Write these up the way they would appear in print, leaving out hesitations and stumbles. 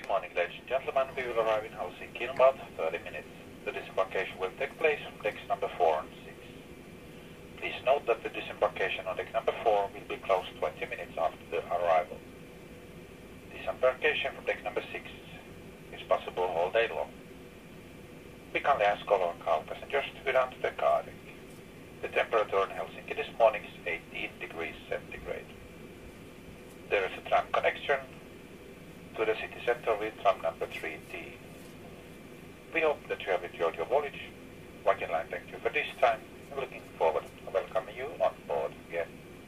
morning, ladies and gentlemen. We will arrive in Helsinki in about 30 minutes. The disembarkation will take place from decks number 4 and 6. Please note that the disembarkation on deck number 4 will be closed 20 minutes after the arrival. Disembarkation from deck number 6 is possible all day long. We kindly ask all our car passengers to go down to the car deck. The temperature in Helsinki this morning is 18 degrees centigrade. There is a tram connection to the city center with tram number 3D. We hope that you have enjoyed your voyage. Viking Line thank you for this time and looking forward to welcoming you on board again.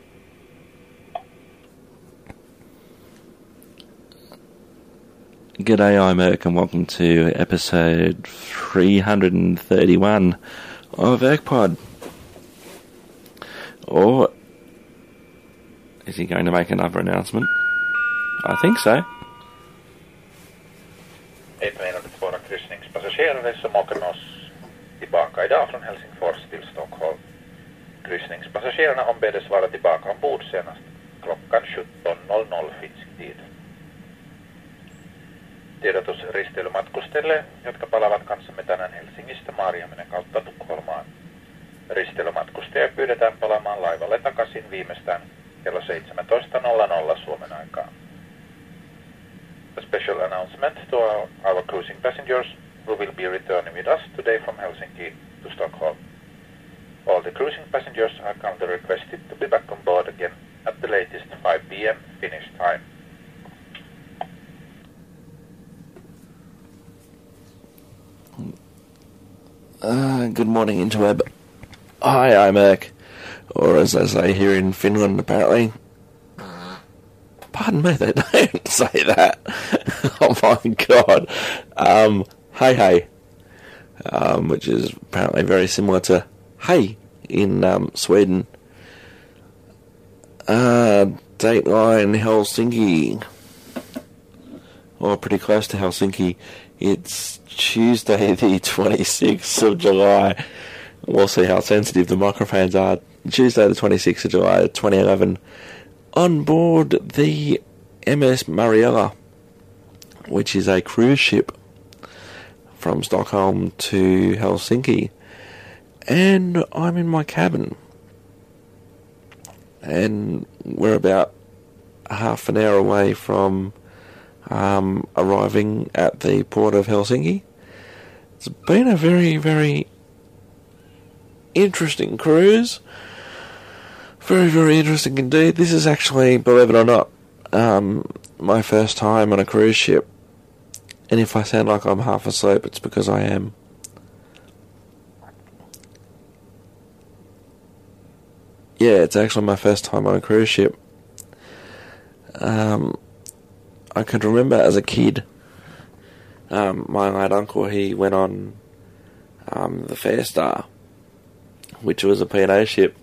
G'day, I'm Erk and welcome to episode 331 of ErkPod. Or is he going to make another announcement? I think so. Våra kryssningspassagerare som åker med oss tillbaka idag från Helsingfors till Stockholm. Kryssningspassagerarna ombeddes vara tillbaka ombord senast klockan 17.00 finsk tid. Tiedotus risteilymatkustelle, jotka palaavat kanssamme tänään Helsingistä Maarihaminen kautta Tukholmaan. Risteilymatkustajia pyydetään palaamaan laivalle takaisin viimeistään kello 17.00 Suomen aikaa. A special announcement to our cruising passengers who will be returning with us today from Helsinki to Stockholm. All the cruising passengers are kindly requested to be back on board again at the latest 5 p.m. Finnish time. Good morning, interweb. Hi, I'm Erk. Or as they say here in Finland, apparently. Pardon me, they don't say that. Oh my god. Hey. Which is apparently very similar to hey in Sweden. Dateline Helsinki. Or pretty close to Helsinki. It's Tuesday the 26th of July. We'll see how sensitive the microphones are. Tuesday the 26th of July 2011. On board the MS Mariella, which is a cruise ship from Stockholm to Helsinki. And I'm in my cabin. And we're about half an hour away from arriving at the port of Helsinki. It's been a very, very interesting cruise. Very, very interesting indeed. This is actually, believe it or not, my first time on a cruise ship. And if I sound like I'm half asleep, it's because I am. Yeah, it's actually my first time on a cruise ship. I can remember as a kid, my late uncle, he went on the Fairstar, which was a P&O ship.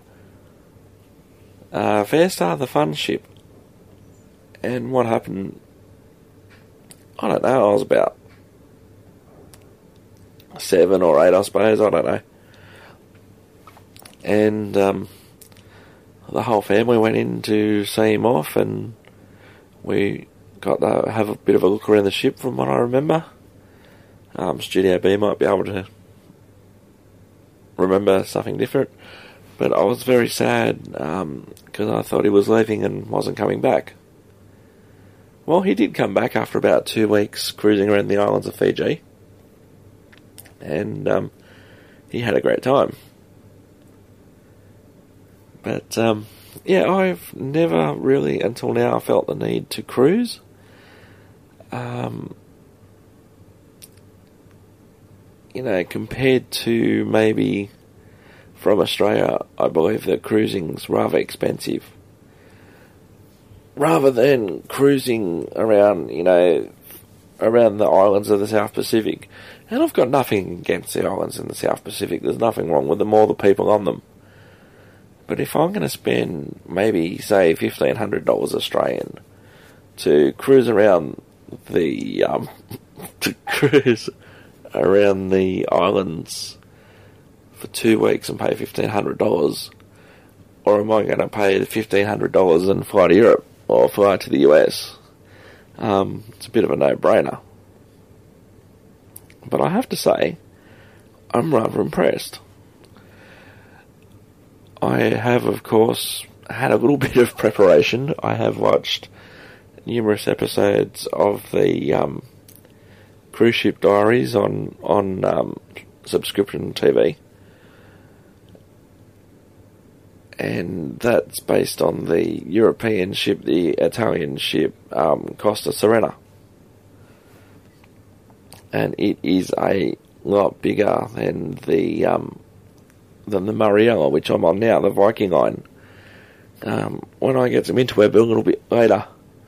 Fairstar, the fun ship. And what happened, I don't know, I was about 7 or 8, I suppose, I don't know. And the whole family went in to see him off, and we got to have a bit of a look around the ship from what I remember. Studio B might be able to remember something different. But I was very sad because I thought he was leaving and wasn't coming back. Well, he did come back after about 2 weeks cruising around the islands of Fiji. And he had a great time. But, yeah, I've never really, until now, felt the need to cruise. You know, compared to maybe from Australia, I believe that cruising's rather expensive. Rather than cruising around, you know, around the islands of the South Pacific. And I've got nothing against the islands in the South Pacific. There's nothing wrong with them or the people on them. But if I'm going to spend maybe, say, $1,500 Australian to cruise around the islands for 2 weeks and pay $1,500, or am I going to pay the $1,500 and fly to Europe or fly to the US? It's a bit of a no-brainer. But I have to say, I'm rather impressed. I have, of course, had a little bit of preparation. I have watched numerous episodes of the Cruise Ship Diaries on subscription TV. And that's based on the European ship, the Italian ship, Costa Serena. And it is a lot bigger than the Mariella, which I'm on now, the Viking Line. When I get some interweb a little bit later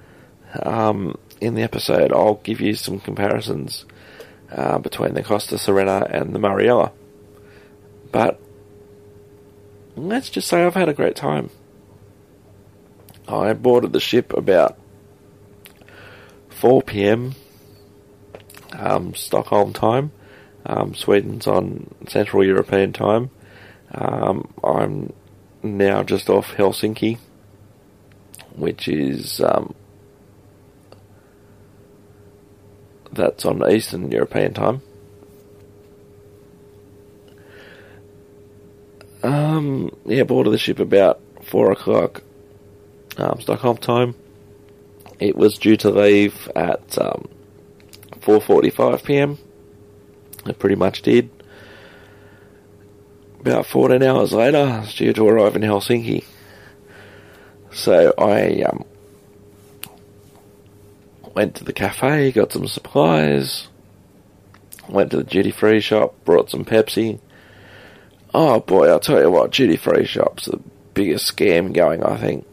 in the episode, I'll give you some comparisons between the Costa Serena and the Mariella. But let's just say I've had a great time. I boarded the ship about 4 p.m. Stockholm time. Sweden's on Central European time. I'm now just off Helsinki, which is that's on Eastern European time. Boarded the ship about 4 o'clock Stockholm time. It was due to leave at 4:45 p.m. It pretty much did. About 14 hours later, I was due to arrive in Helsinki. So I went to the cafe, got some supplies, went to the duty-free shop, brought some Pepsi. Oh boy, I'll tell you what, duty-free shop's the biggest scam going, I think.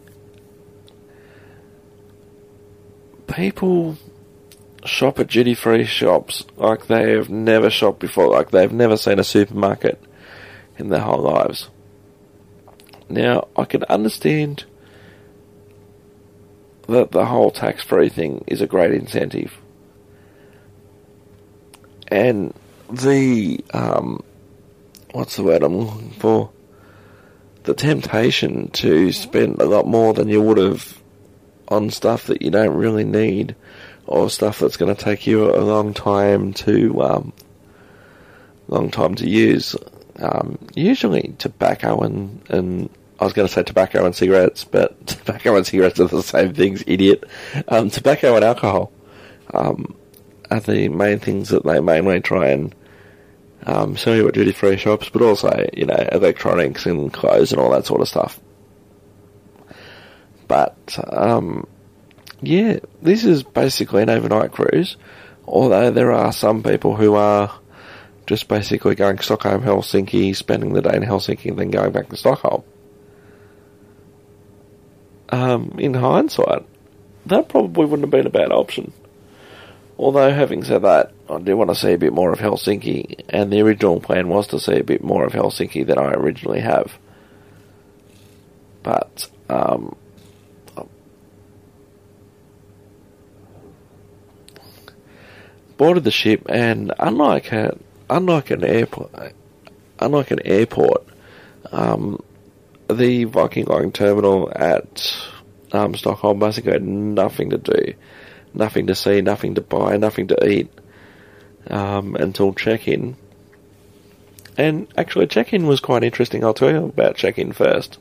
People shop at duty-free shops like they have never shopped before, like they've never seen a supermarket in their whole lives. Now, I can understand that the whole tax-free thing is a great incentive. And the, what's the word I'm looking for? The temptation to spend a lot more than you would have on stuff that you don't really need, or stuff that's going to take you a long time to use. Usually tobacco and I was going to say tobacco and cigarettes, but tobacco and cigarettes are the same things, idiot. Tobacco and alcohol are the main things that they mainly try and sell you at duty-free shops, but also, electronics and clothes and all that sort of stuff. But, this is basically an overnight cruise, although there are some people who are just basically going Stockholm, Helsinki, spending the day in Helsinki, and then going back to Stockholm. In hindsight, that probably wouldn't have been a bad option. Although, having said that, I do want to see a bit more of Helsinki, and the original plan was to see a bit more of Helsinki than I originally have. But, boarded the ship, and unlike an airport, the Viking Line terminal at Stockholm basically had nothing to do, nothing to see, nothing to buy, nothing to eat until check-in. And actually, check-in was quite interesting. I'll tell you about check-in first.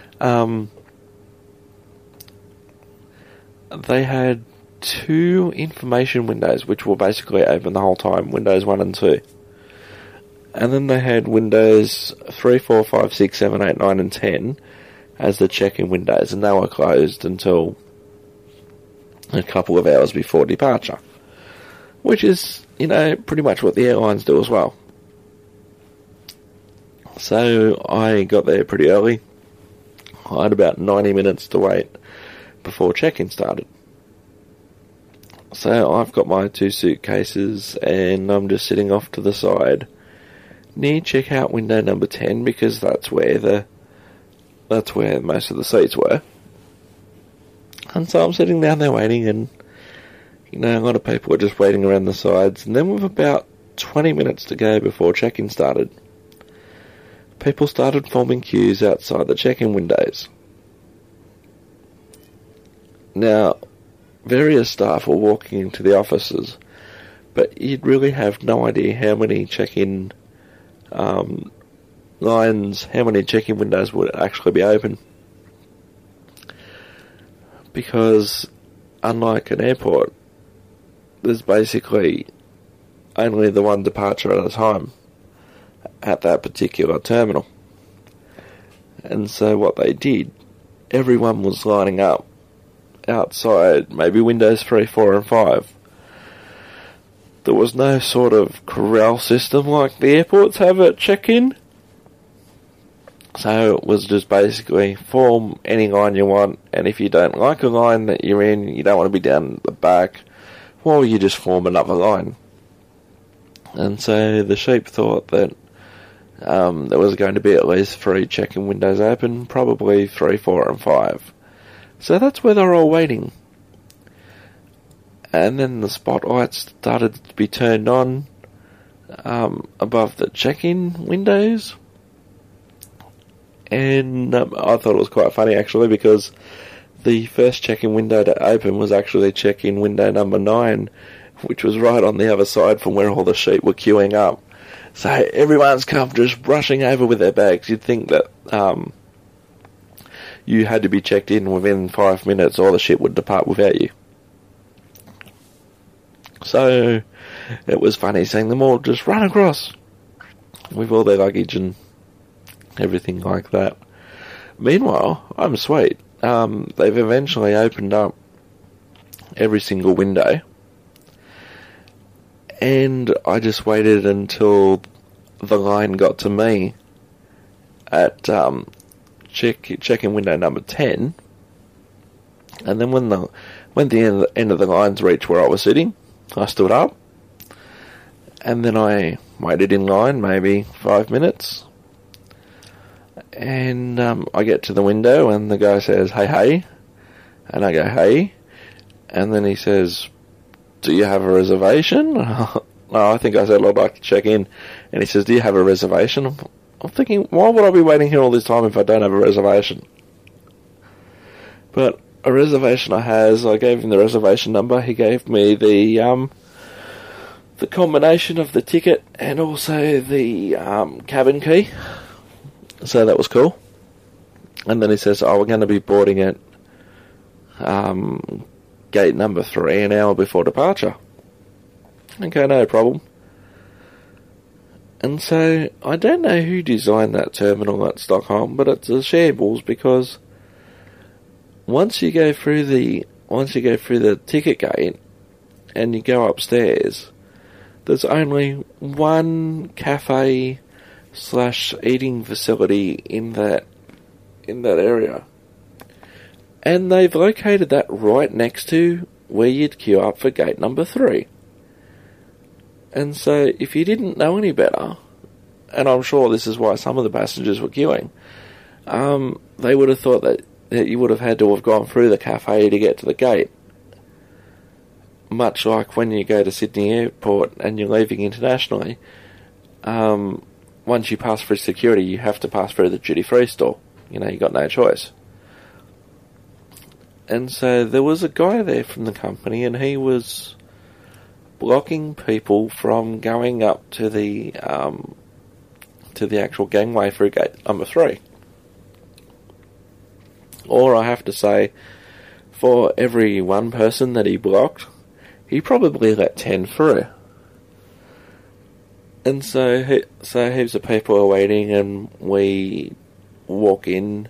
They had 2 information windows, which were basically open the whole time, Windows 1 and 2. And then they had Windows 3, 4, 5, 6, 7, 8, 9 and 10 as the check-in windows, and they were closed until a couple of hours before departure. Which is, pretty much what the airlines do as well. So I got there pretty early. I had about 90 minutes to wait before check-in started. So I've got my 2 suitcases, and I'm just sitting off to the side near checkout window number 10, because that's where most of the seats were. And so I'm sitting down there waiting, and a lot of people are just waiting around the sides. And then with about 20 minutes to go before check-in started, people started forming queues outside the check-in windows. Now, various staff were walking into the offices, but you'd really have no idea how many check-in lines, how many check-in windows would actually be open. Because, unlike an airport, there's basically only the one departure at a time at that particular terminal. And so what they did, everyone was lining up outside, maybe windows 3, 4 and 5. There was no sort of corral system like the airports have at check-in. So it was just basically form any line you want, and if you don't like a line that you're in, you don't want to be down at the back, well, you just form another line. And so the sheep thought that there was going to be at least 3 check-in windows open, probably 3, 4 and 5. So that's where they're all waiting. And then the spotlights started to be turned on above the check-in windows. And I thought it was quite funny, actually, because the first check-in window to open was actually check-in window number 9, which was right on the other side from where all the sheep were queuing up. So everyone's come just rushing over with their bags. You'd think that you had to be checked in within 5 minutes or the ship would depart without you. So it was funny seeing them all just run across with all their luggage and everything like that. Meanwhile, I'm sweet. They've eventually opened up every single window, and I just waited until the line got to me at check-in window number 10, and then when the end of the lines reached where I was sitting, I stood up, and then I waited in line maybe 5 minutes. And I get to the window and the guy says, hey, and I go, hey, and then he says, do you have a reservation? No, I think I said I'd like to check in, and he says, do you have a reservation? I'm thinking, why would I be waiting here all this time if I don't have a reservation? But a reservation I gave him the reservation number, he gave me the combination of the ticket and also the cabin key. So that was cool. And then he says, we're going to be boarding at gate number 3 an hour before departure. Okay, no problem. And so, I don't know who designed that terminal at Stockholm, but it's a shambles because once you go through the ticket gate and you go upstairs, there's only one cafe / eating facility in that area, and they've located that right next to where you'd queue up for gate number 3. And so if you didn't know any better, and I'm sure this is why some of the passengers were queuing, they would have thought that you would have had to have gone through the cafe to get to the gate, much like when you go to Sydney Airport and you're leaving internationally. Once you pass through security, you have to pass through the duty-free store. You got no choice. And so there was a guy there from the company, and he was blocking people from going up to the actual gangway through gate number 3. Or I have to say, for every one person that he blocked, he probably let 10 through. And so heaps of people are waiting, and we walk in.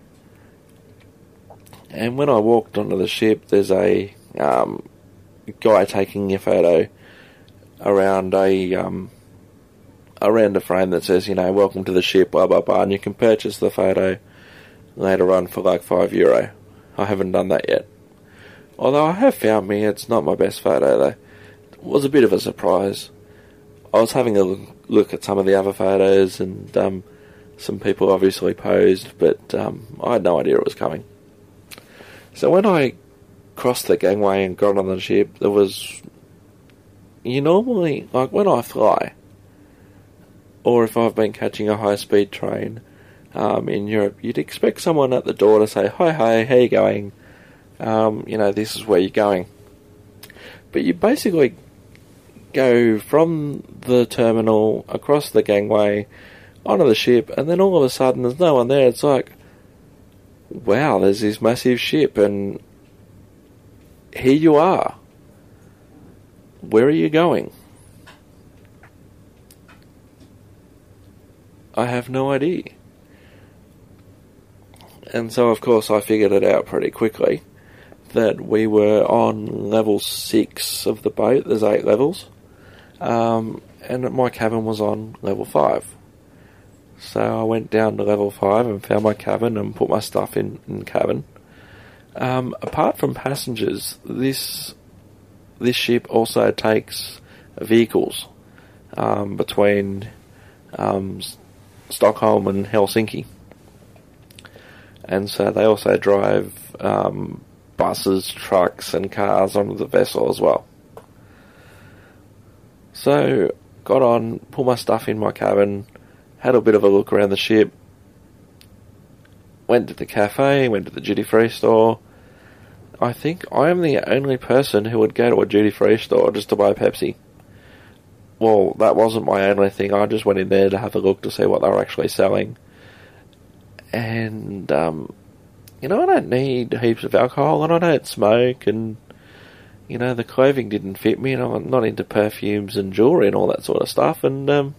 And when I walked onto the ship, there's a guy taking a photo around a frame that says, welcome to the ship, blah blah blah, and you can purchase the photo later on for like €5. I haven't done that yet. Although I have found me, it's not my best photo though. It was a bit of a surprise. I was having a look at some of the other photos, and some people obviously posed, but I had no idea it was coming. So when I crossed the gangway and got on the ship, there was... You normally, like when I fly, or if I've been catching a high-speed train in Europe, you'd expect someone at the door to say, hi, how you going? This is where you're going. But you basically go from the terminal across the gangway onto the ship, and then all of a sudden there's no one there. It's like, wow, there's this massive ship, and here you are. Where are you going? I have no idea. And so, of course, I figured it out pretty quickly that we were on level 6 of the boat. There's 8 levels. And my cabin was on level 5. So I went down to level 5 and found my cabin and put my stuff in the cabin. Apart from passengers, this ship also takes vehicles between Stockholm and Helsinki. And so they also drive buses, trucks and cars onto the vessel as well. So, got on, put my stuff in my cabin, had a bit of a look around the ship, went to the cafe, went to the duty-free store. I think I am the only person who would go to a duty-free store just to buy Pepsi. Well, that wasn't my only thing. I just went in there to have a look to see what they were actually selling. And, I don't need heaps of alcohol, and I don't smoke, and, the clothing didn't fit me, and I'm not into perfumes and jewellery and all that sort of stuff, and,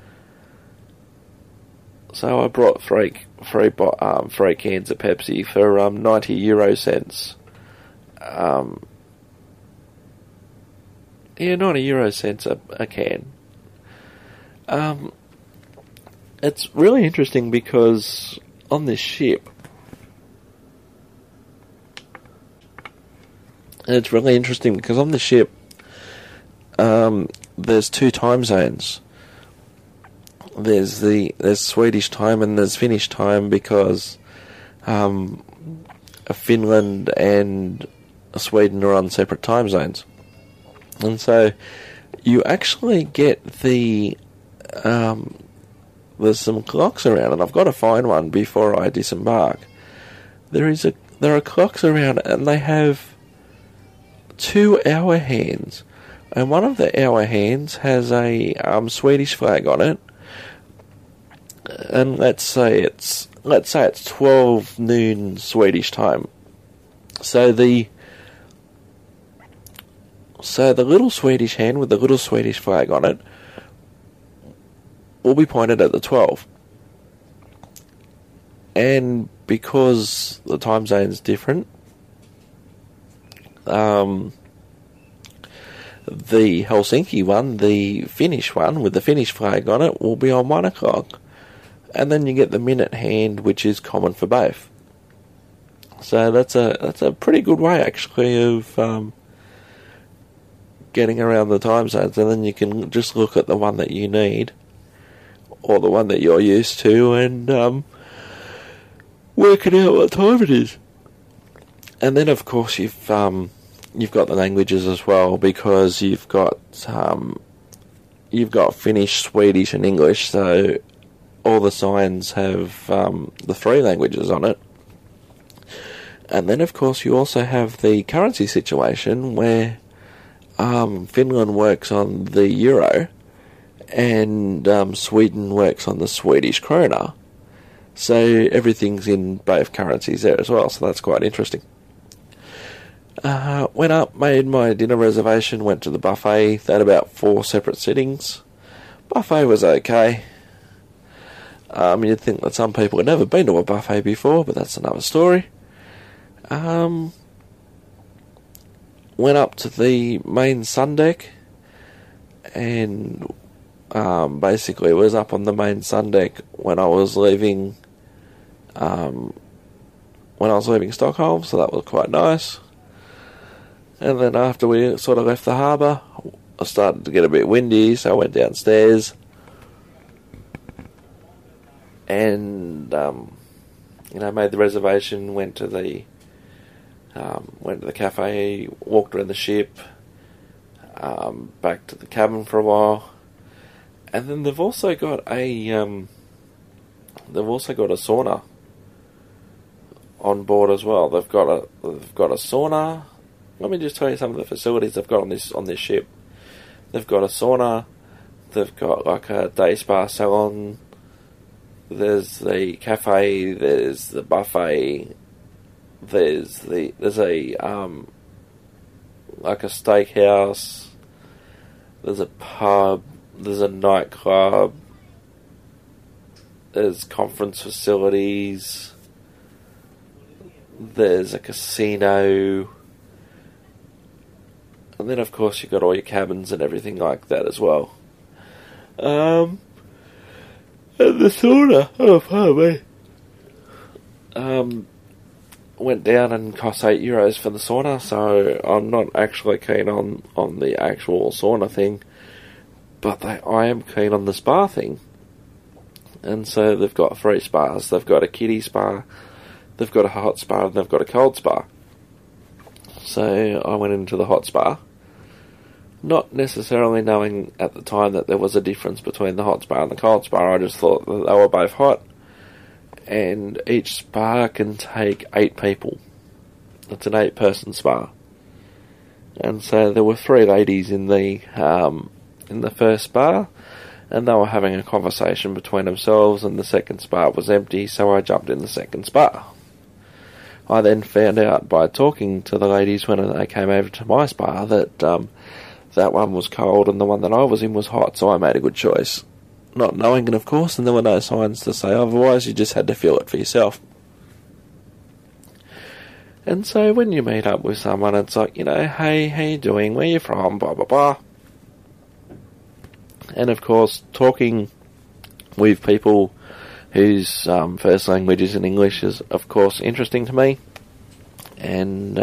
so I brought three cans of Pepsi for 90 euro cents. 90 euro cents a can. It's really interesting because on this ship, there's 2 time zones. There's Swedish time and there's Finnish time because Finland and Sweden are on separate time zones. And so you actually get there's some clocks around, and I've got to find one before I disembark. There are clocks around, and they have 2 hour hands, and one of the hour hands has a Swedish flag on it. And let's say it's 12 noon Swedish time. So the little Swedish hand with the little Swedish flag on it will be pointed at the 12. And because the time zone's different, the Helsinki one, the Finnish one with the Finnish flag on it, will be on 1 o'clock. And then you get the minute hand, which is common for both. So that's a pretty good way, actually, of getting around the time zones. And then you can just look at the one that you need, or the one that you're used to, and working out what time it is. And then, of course, you've got the languages as well, because you've got Finnish, Swedish, and English. So all the signs have the 3 languages on it. And then, of course, you also have the currency situation where Finland works on the euro and Sweden works on the Swedish krona. So everything's in both currencies there as well, so that's quite interesting. Went up, made my dinner reservation, went to the buffet. They had about 4 separate sittings. Buffet was okay. You'd think that some people had never been to a buffet before, but that's another story. Went up to the main sun deck, and basically was up on the main sun deck when I was leaving Stockholm, so that was quite nice. And then after we sort of left the harbour, I started to get a bit windy, so I went downstairs and made the reservation, went to the cafe, walked around the ship, back to the cabin for a while, and then they've also got a sauna on board as well. They've got a sauna. Let me just tell you some of the facilities they've got on this ship. They've got a sauna. They've got like a day spa salon. There's the cafe. There's the buffet. There's a like a steakhouse. There's a pub. There's a nightclub. There's conference facilities. There's a casino. And then, of course, you've got all your cabins and everything like that as well. And the sauna, pardon me. Went down and cost €8 for the sauna, so I'm not actually keen on the actual sauna thing. But I am keen on the spa thing. And so they've got 3 spas. They've got a kiddie spa, they've got a hot spa, and they've got a cold spa. So I went into the hot spa, not necessarily knowing at the time that there was a difference between the hot spa and the cold spa. I just thought that they were both hot, and each spa can take 8 people. It's an 8-person spa. And so there were 3 ladies in the first spa, and they were having a conversation between themselves, and the second spa was empty, so I jumped in the second spa. I then found out by talking to the ladies when they came over to my spa that that one was cold and the one that I was in was hot, so I made a good choice. Not knowing it, of course, and there were no signs to say otherwise, you just had to feel it for yourself. And so when you meet up with someone, it's like, hey, how you doing, where you from, blah, blah, blah. And of course, talking with people whose first language is in English is, of course, interesting to me. And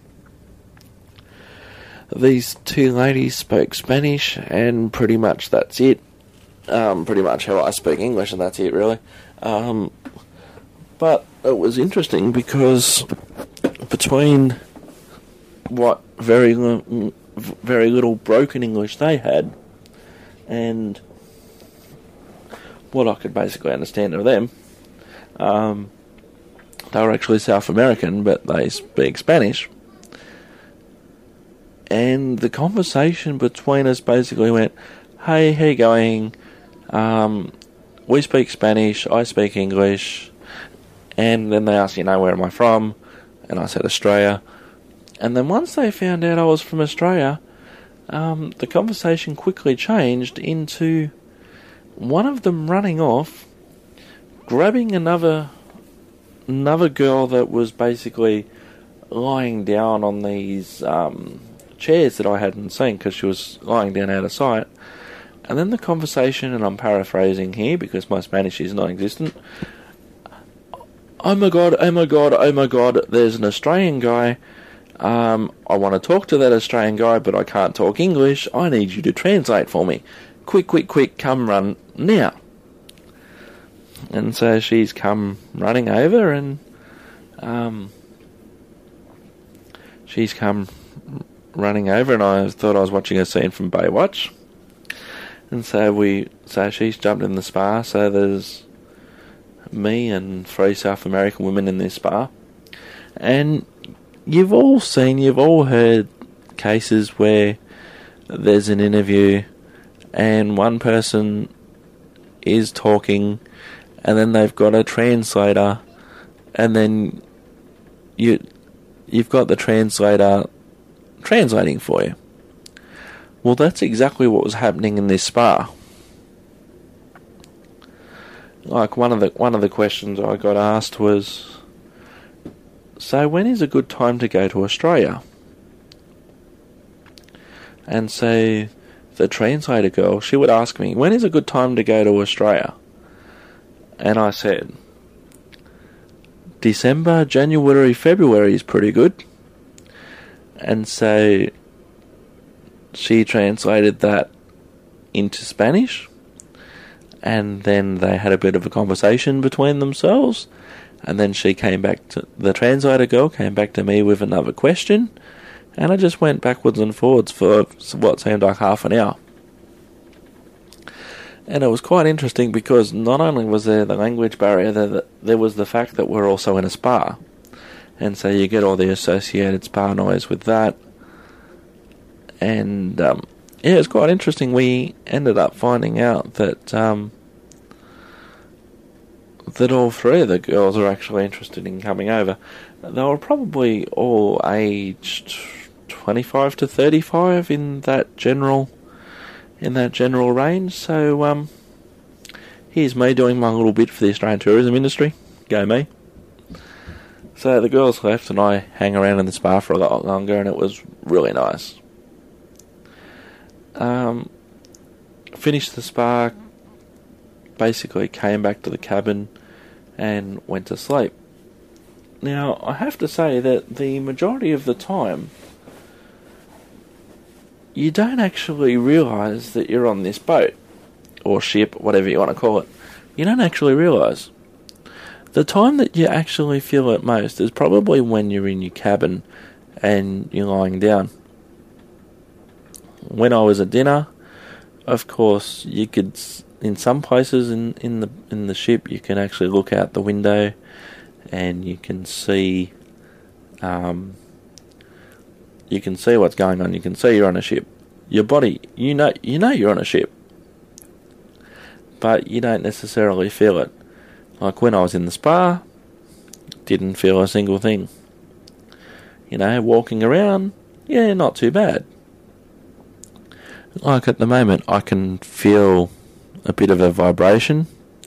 these 2 ladies spoke Spanish, and pretty much that's it. Pretty much how I speak English, and that's it, really. But it was interesting because between what very little broken English they had, and what I could basically understand of them, they were actually South American, but they speak Spanish. And the conversation between us basically went, hey, how you going? We speak Spanish, I speak English. And then they asked, where am I from? And I said Australia. And then once they found out I was from Australia, the conversation quickly changed into one of them running off, grabbing another girl that was basically lying down on these chairs that I hadn't seen because she was lying down out of sight. And then the conversation, and I'm paraphrasing here because my Spanish is non-existent, oh my god, there's an Australian guy. I want to talk to that Australian guy, but I can't talk English. I need you to translate for me. Quick, come run now. And so she's come running over, and and I thought I was watching a scene from Baywatch. And so she's jumped in the spa, so there's me and 3 South American women in this spa. And you've all heard cases where there's an interview and one person is talking and then they've got a translator, and then you've got the translator translating for you. Well, that's exactly what was happening in this spa. Like one of the questions I got asked was, so when is a good time to go to Australia? And so the translator girl, she would ask me, when is a good time to go to Australia? And I said, December, January, February is pretty good. And so she translated that into Spanish, and then they had a bit of a conversation between themselves, and then the translator girl came back to me with another question, and I just went backwards and forwards for what seemed like half an hour. And it was quite interesting because not only was there the language barrier, there was the fact that we're also in a spa, and so you get all the associated spa noise with that. And yeah, it's quite interesting. We ended up finding out that that all three of the girls are actually interested in coming over. They were probably all aged 25 to 35 in that general range. So here's me doing my little bit for the Australian tourism industry. Go me. So the girls left and I hang around in the spa for a lot longer, and it was really nice. Finished the spa, basically came back to the cabin and went to sleep. Now, I have to say that the majority of the time, you don't actually realise that you're on this boat, or ship, whatever you want to call it. You don't actually realise. The time that you actually feel it most is probably when you're in your cabin and you're lying down. When I was at dinner, of course, you could, in some places in the ship, you can actually look out the window and you can see what's going on. You can see you're on a ship. Your body, you know you're on a ship, but you don't necessarily feel it. Like when I was in the spa, didn't feel a single thing. Walking around, yeah, not too bad. Like at the moment, I can feel a bit of a vibration.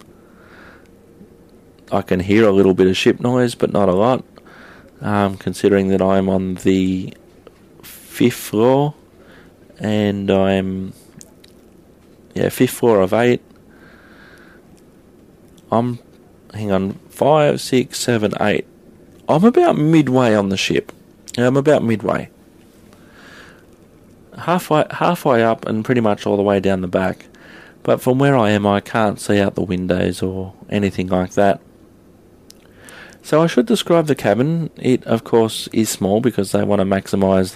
I can hear a little bit of ship noise, but not a lot. Considering that I'm on the 5th floor, and I'm 5th floor of 8. I'm 5, 6, 7, 8. I'm about midway on the ship. I'm about midway. Halfway up and pretty much all the way down the back. But from where I am, I can't see out the windows or anything like that. So I should describe the cabin. It, of course, is small because they want to maximise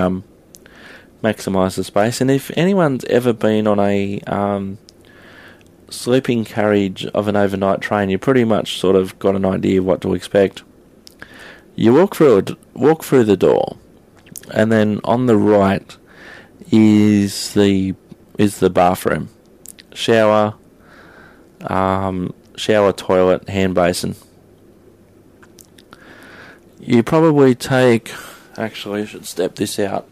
the space. And if anyone's ever been on a sleeping carriage of an overnight train, you pretty much sort of got an idea of what to expect. You walk through the door, and then on the right is the bathroom, shower, toilet, hand basin. You probably take, actually I should step this out,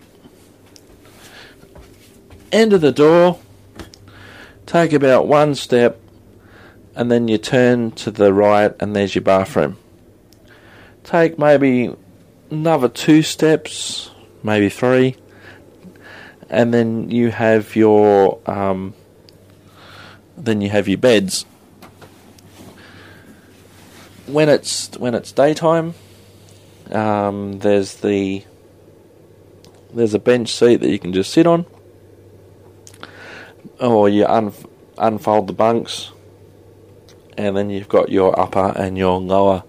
end of the door, take about one step, and then you turn to the right and there's your bathroom. Take maybe another 2 steps, maybe 3, and then you have your beds. When it's daytime, there's a bench seat that you can just sit on, or you unfold the bunks, and then you've got your upper and your lower.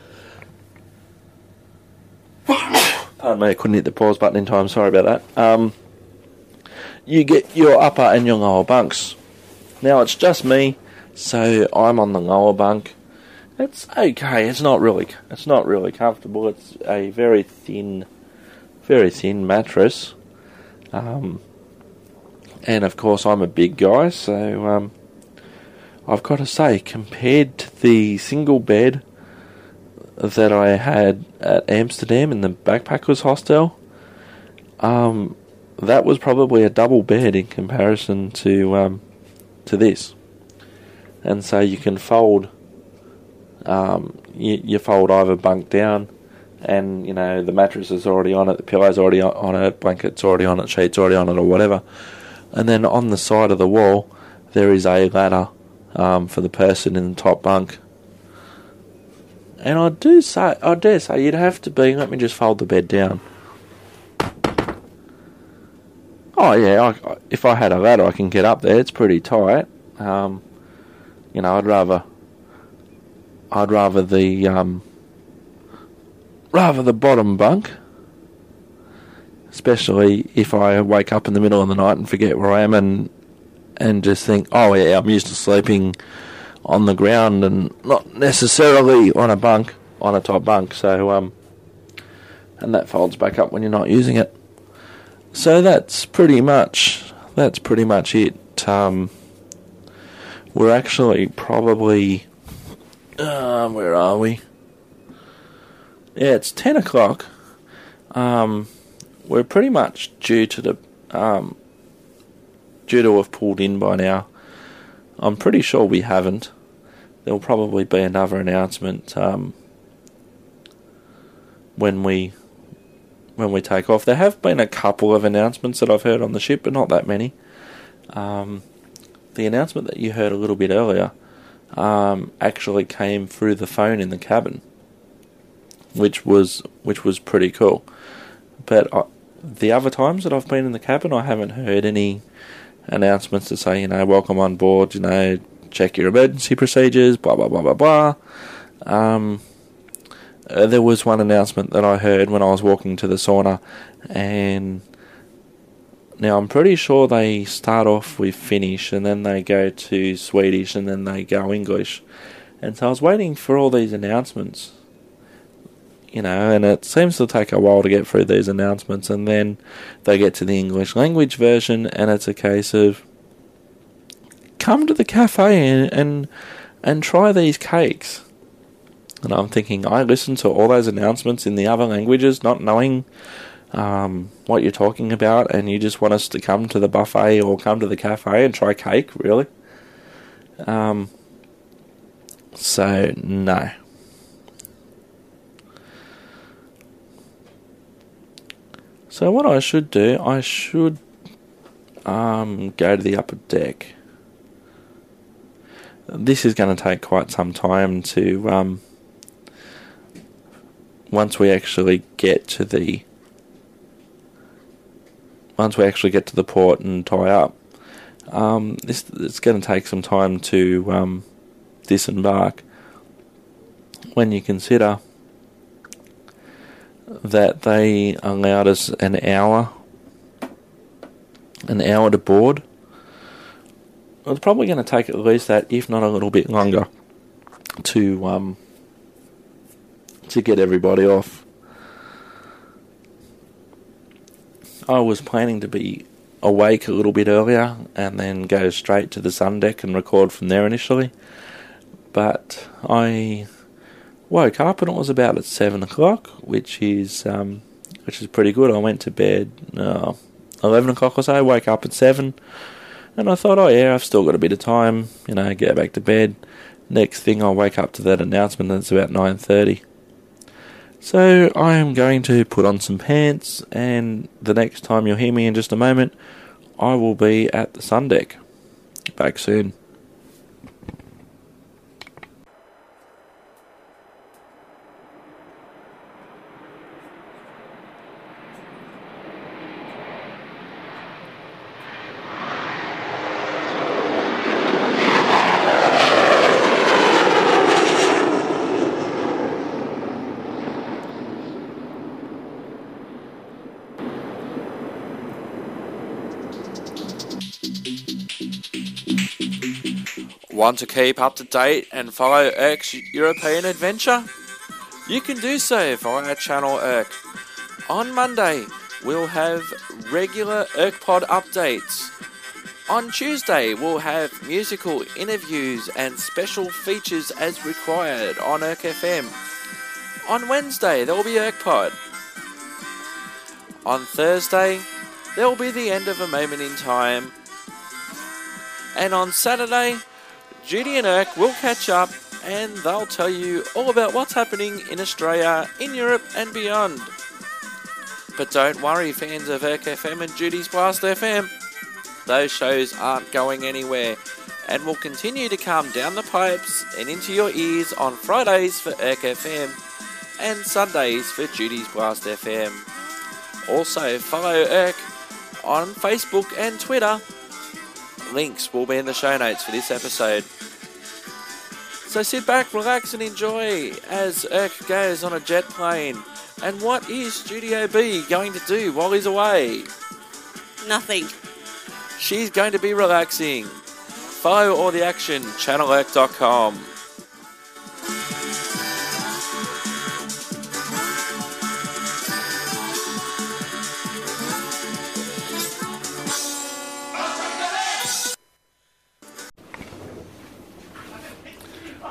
Pardon me, I couldn't hit the pause button in time, sorry about that. You get your upper and your lower bunks. Now it's just me, so I'm on the lower bunk. It's okay, it's not really comfortable. It's a very thin mattress. And of course I'm a big guy, so I've got to say, compared to the single bed that I had at Amsterdam in the backpackers hostel, that was probably a double bed in comparison to this. And so you can fold, you fold either bunk down, and the mattress is already on it, the pillow's already on it, blanket's already on it, sheet's already on it, or whatever. And then on the side of the wall there is a ladder for the person in the top bunk. And I dare say you'd have to be, let me just fold the bed down. Oh yeah, if I had a ladder I can get up there, it's pretty tight. I'd rather the bottom bunk, especially if I wake up in the middle of the night and forget where I am and just think, oh yeah, I'm used to sleeping on the ground and not necessarily on a bunk, on a top bunk. So and that folds back up when you're not using it. So that's pretty much that's pretty much it. We're actually probably... where are we? Yeah, it's 10 o'clock. We're pretty much due to have pulled in by now. I'm pretty sure we haven't. There'll probably be another announcement when we take off. There have been a couple of announcements that I've heard on the ship, but not that many. The announcement that you heard a little bit earlier actually came through the phone in the cabin, which was pretty cool. But the other times that I've been in the cabin, I haven't heard any announcements to say, welcome on board, check your emergency procedures, blah, blah, blah, blah, blah. There was one announcement that I heard when I was walking to the sauna, and now I'm pretty sure they start off with Finnish, and then they go to Swedish, and then they go English. And so I was waiting for all these announcements, and it seems to take a while to get through these announcements, and then they get to the English language version, and it's a case of, come to the cafe and try these cakes. And I'm thinking, I listened to all those announcements in the other languages, not knowing what you're talking about, and you just want us to come to the buffet or come to the cafe and try cake, really? So, no. So what I should do, I should go to the upper deck. This is going to take quite some time to, once we actually get to the port and tie up, it's going to take some time to disembark. When you consider that they allowed us an hour to board, it's probably going to take at least that, if not a little bit longer, to get everybody off. I was planning to be awake a little bit earlier and then go straight to the sun deck and record from there initially, but I woke up and it was about at 7 o'clock, which is pretty good. I went to bed 11 o'clock or so, woke up at 7, and I thought, I've still got a bit of time, get back to bed. Next thing, I'll wake up to that announcement, and it's about 9:30. So I am going to put on some pants, and the next time you'll hear me in just a moment, I will be at the sun deck. Back soon. Want to keep up to date and follow Irk's European adventure? You can do so via Channel Irk. On Monday, we'll have regular IrkPod updates. On Tuesday, we'll have musical interviews and special features as required on Irk FM. On Wednesday, there will be IrkPod. On Thursday, there will be the end of A Moment in Time. And on Saturday, Judy and Irk will catch up and they'll tell you all about what's happening in Australia, in Europe and beyond. But don't worry, fans of Irk FM and Judy's Blast FM. Those shows aren't going anywhere and will continue to come down the pipes and into your ears on Fridays for Irk FM and Sundays for Judy's Blast FM. Also follow Irk on Facebook and Twitter. Links will be in the show notes for this episode. So sit back, relax and enjoy as Irk goes on a jet plane. And what is Studio B going to do while he's away? Nothing. She's going to be relaxing. Follow all the action, channelirk.com.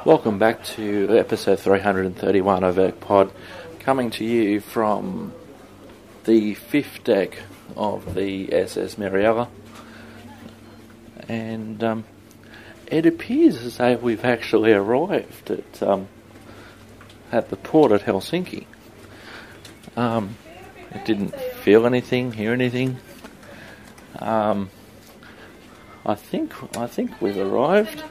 Welcome back to episode 331 of ErkPod, coming to you from the fifth deck of the SS Mariella. And it appears as though we've actually arrived at the port at Helsinki. I didn't feel anything, hear anything. I think we've arrived.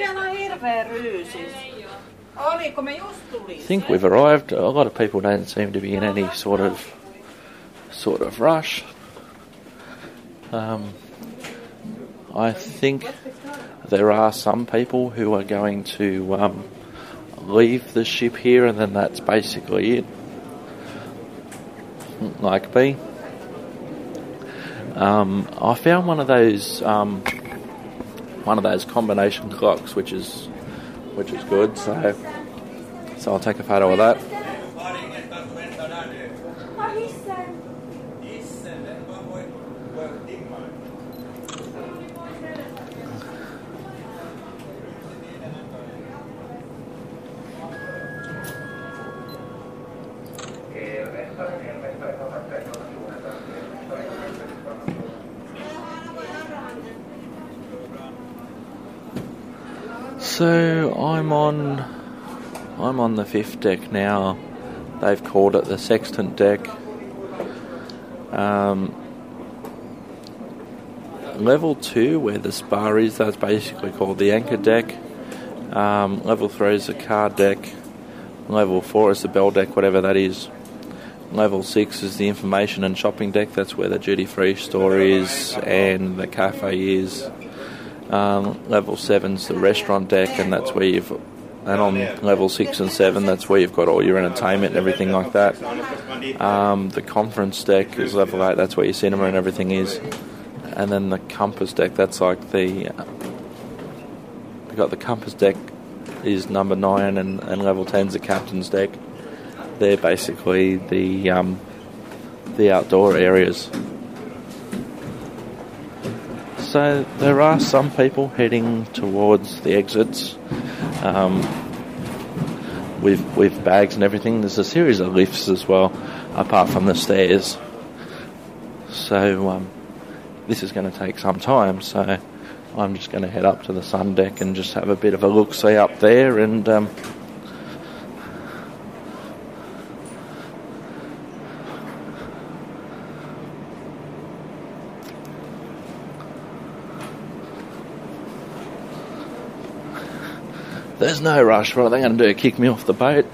I think we've arrived. A lot of people don't seem to be in any sort of rush. I think there are some people who are going to leave the ship here, and then that's basically it. Like me. I found one of those combination clocks, which is good. So I'll take a photo of that. So I'm on the fifth deck now. They've called it the sextant deck. Level 2, where the spar is, that's basically called the anchor deck. Level 3 is the card deck. Level 4 is the bell deck, whatever that is. Level 6 is the information and shopping deck. That's where the duty-free store is and the cafe is. Level 7's the restaurant deck, and that's where and on level 6 and 7, that's where you've got all your entertainment and everything like that. The conference deck is level 8, that's where your cinema and everything is. And then the compass deck, that's like we've got the compass deck is number 9, and level 10's the captain's deck. They're basically the outdoor areas. So there are some people heading towards the exits with bags and everything. There's a series of lifts as well, apart from the stairs. So this is going to take some time, so I'm just going to head up to the sun deck and just have a bit of a look-see up there, and there's no rush. What are they going to do? Kick me off the boat?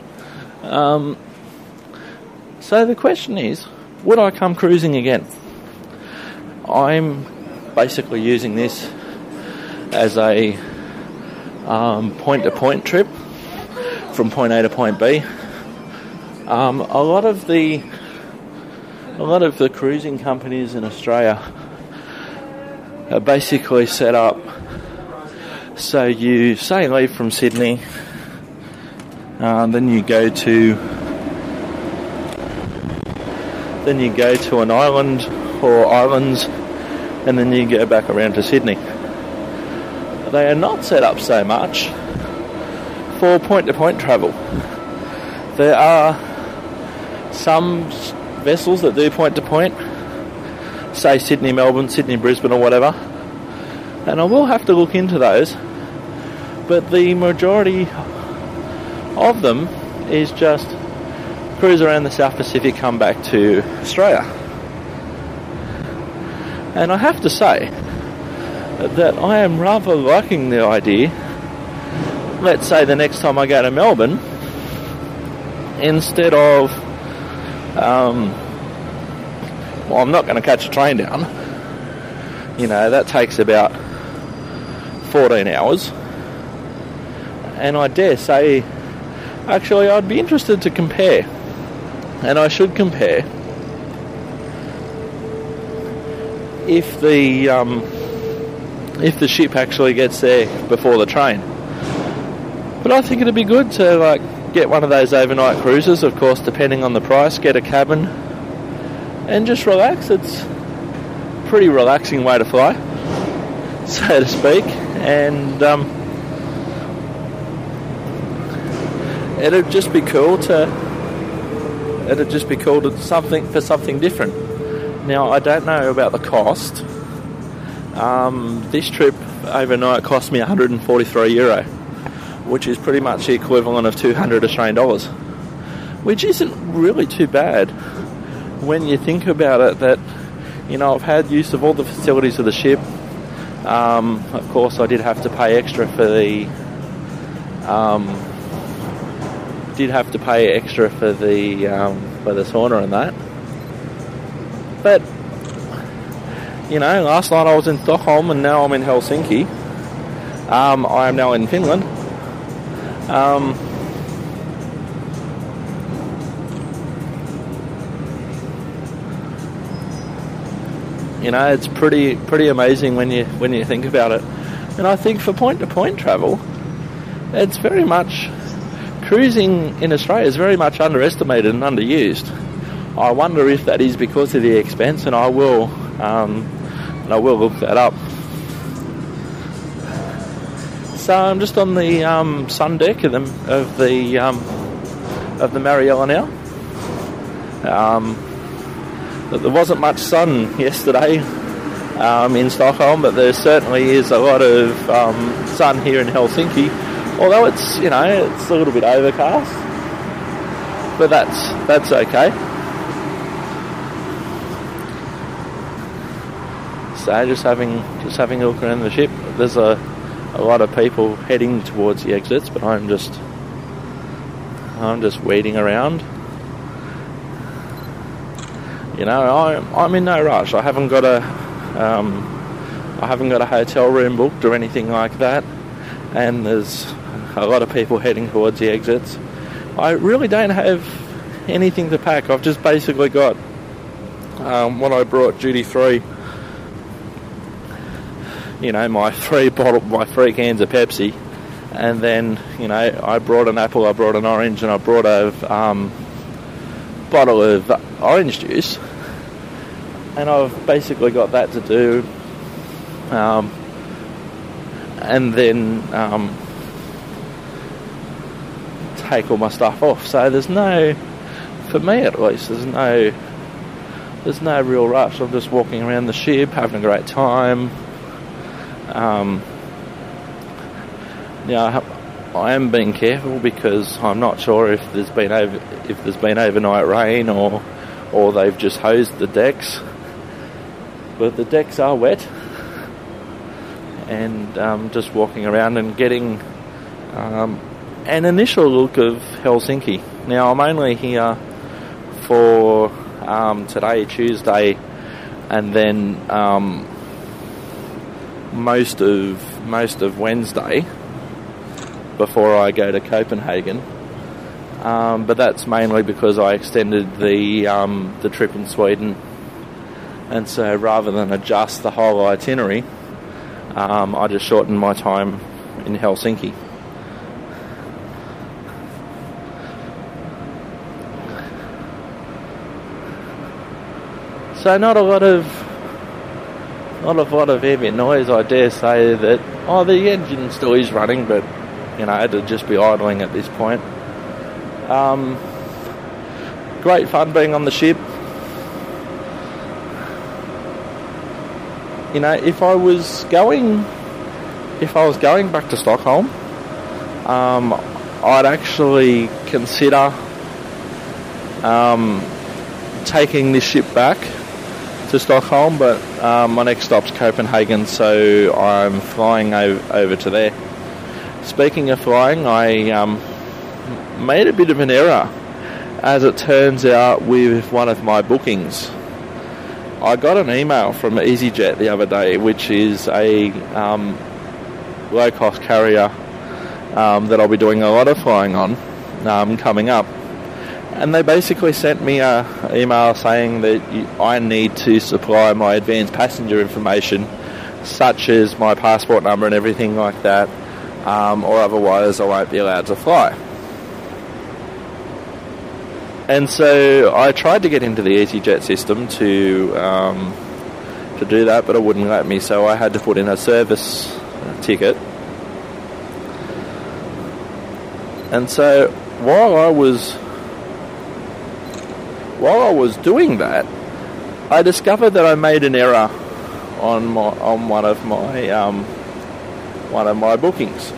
So the question is, would I come cruising again? I'm basically using this as a point-to-point trip from point A to point B. A lot of the cruising companies in Australia are basically set up so you say leave from Sydney, then you go to an island or islands, and then you go back around to Sydney. They are not set up so much for point-to-point travel. There are some vessels that do point-to-point, say Sydney, Melbourne, Sydney, Brisbane or whatever, and I will have to look into those, but the majority of them is just cruise around the South Pacific, come back to Australia. And I have to say that I am rather liking the idea, let's say the next time I go to Melbourne, instead of I'm not going to catch a train down, that takes about 14 hours, and I dare say actually I'd be interested to compare, and I should compare if the ship actually gets there before the train. But I think it'd be good to get one of those overnight cruises, of course depending on the price, get a cabin and just relax. It's a pretty relaxing way to fly, so to speak, and it'd just be cool to something different. Now, I don't know about the cost. This trip overnight cost me €143, which is pretty much the equivalent of 200 Australian dollars, which isn't really too bad when you think about it. That, you know, I've had use of all the facilities of the ship. Of course, I did have to pay extra for the sauna and that. But, you know, last night I was in Stockholm and now I'm in Helsinki. I am now in Finland. You know, it's pretty amazing when you think about it. And I think for point-to-point travel, it's very much, cruising in Australia is very much underestimated and underused. I wonder if that is because of the expense, and I will look that up. So I'm just on the sun deck of the Mariella now. There wasn't much sun yesterday in Stockholm, but there certainly is a lot of sun here in Helsinki. Although it's a little bit overcast, but that's okay. So just having a look around the ship. There's a lot of people heading towards the exits, but I'm just weeding around. You know, I'm in no rush. I haven't got a hotel room booked or anything like that, and there's a lot of people heading towards the exits. I really don't have anything to pack. I've just basically got what I brought duty free. You know, my three cans of Pepsi, and then, you know, I brought an apple, I brought an orange, and I brought a bottle of orange juice, and I've basically got that to do, and then take all my stuff off. So for me at least, there's no real rush. I'm just walking around the ship, having a great time. I am being careful because I'm not sure if there's been overnight rain or they've just hosed the decks. But the decks are wet, and just walking around and getting an initial look of Helsinki. Now, I'm only here for today, Tuesday, and then most of Wednesday before I go to Copenhagen. But that's mainly because I extended the trip in Sweden, and so rather than adjust the whole itinerary, I just shortened my time in Helsinki. So not a lot of ambient noise. I dare say that the engine still is running, but you know, it'd just be idling at this point. Great fun being on the ship. You know, if I was going back to Stockholm, I'd actually consider taking this ship back to Stockholm, but my next stop's Copenhagen, so I'm flying over to there. Speaking of flying, I made a bit of an error, as it turns out, with one of my bookings. I got an email from EasyJet the other day, which is a low-cost carrier that I'll be doing a lot of flying on coming up. And they basically sent me an email saying that I need to supply my advanced passenger information, such as my passport number and everything like that, or otherwise I won't be allowed to fly. And so I tried to get into the EasyJet system to do that, but it wouldn't let me, so I had to put in a service ticket. And so while I was doing that, I discovered that I made an error on one of my bookings.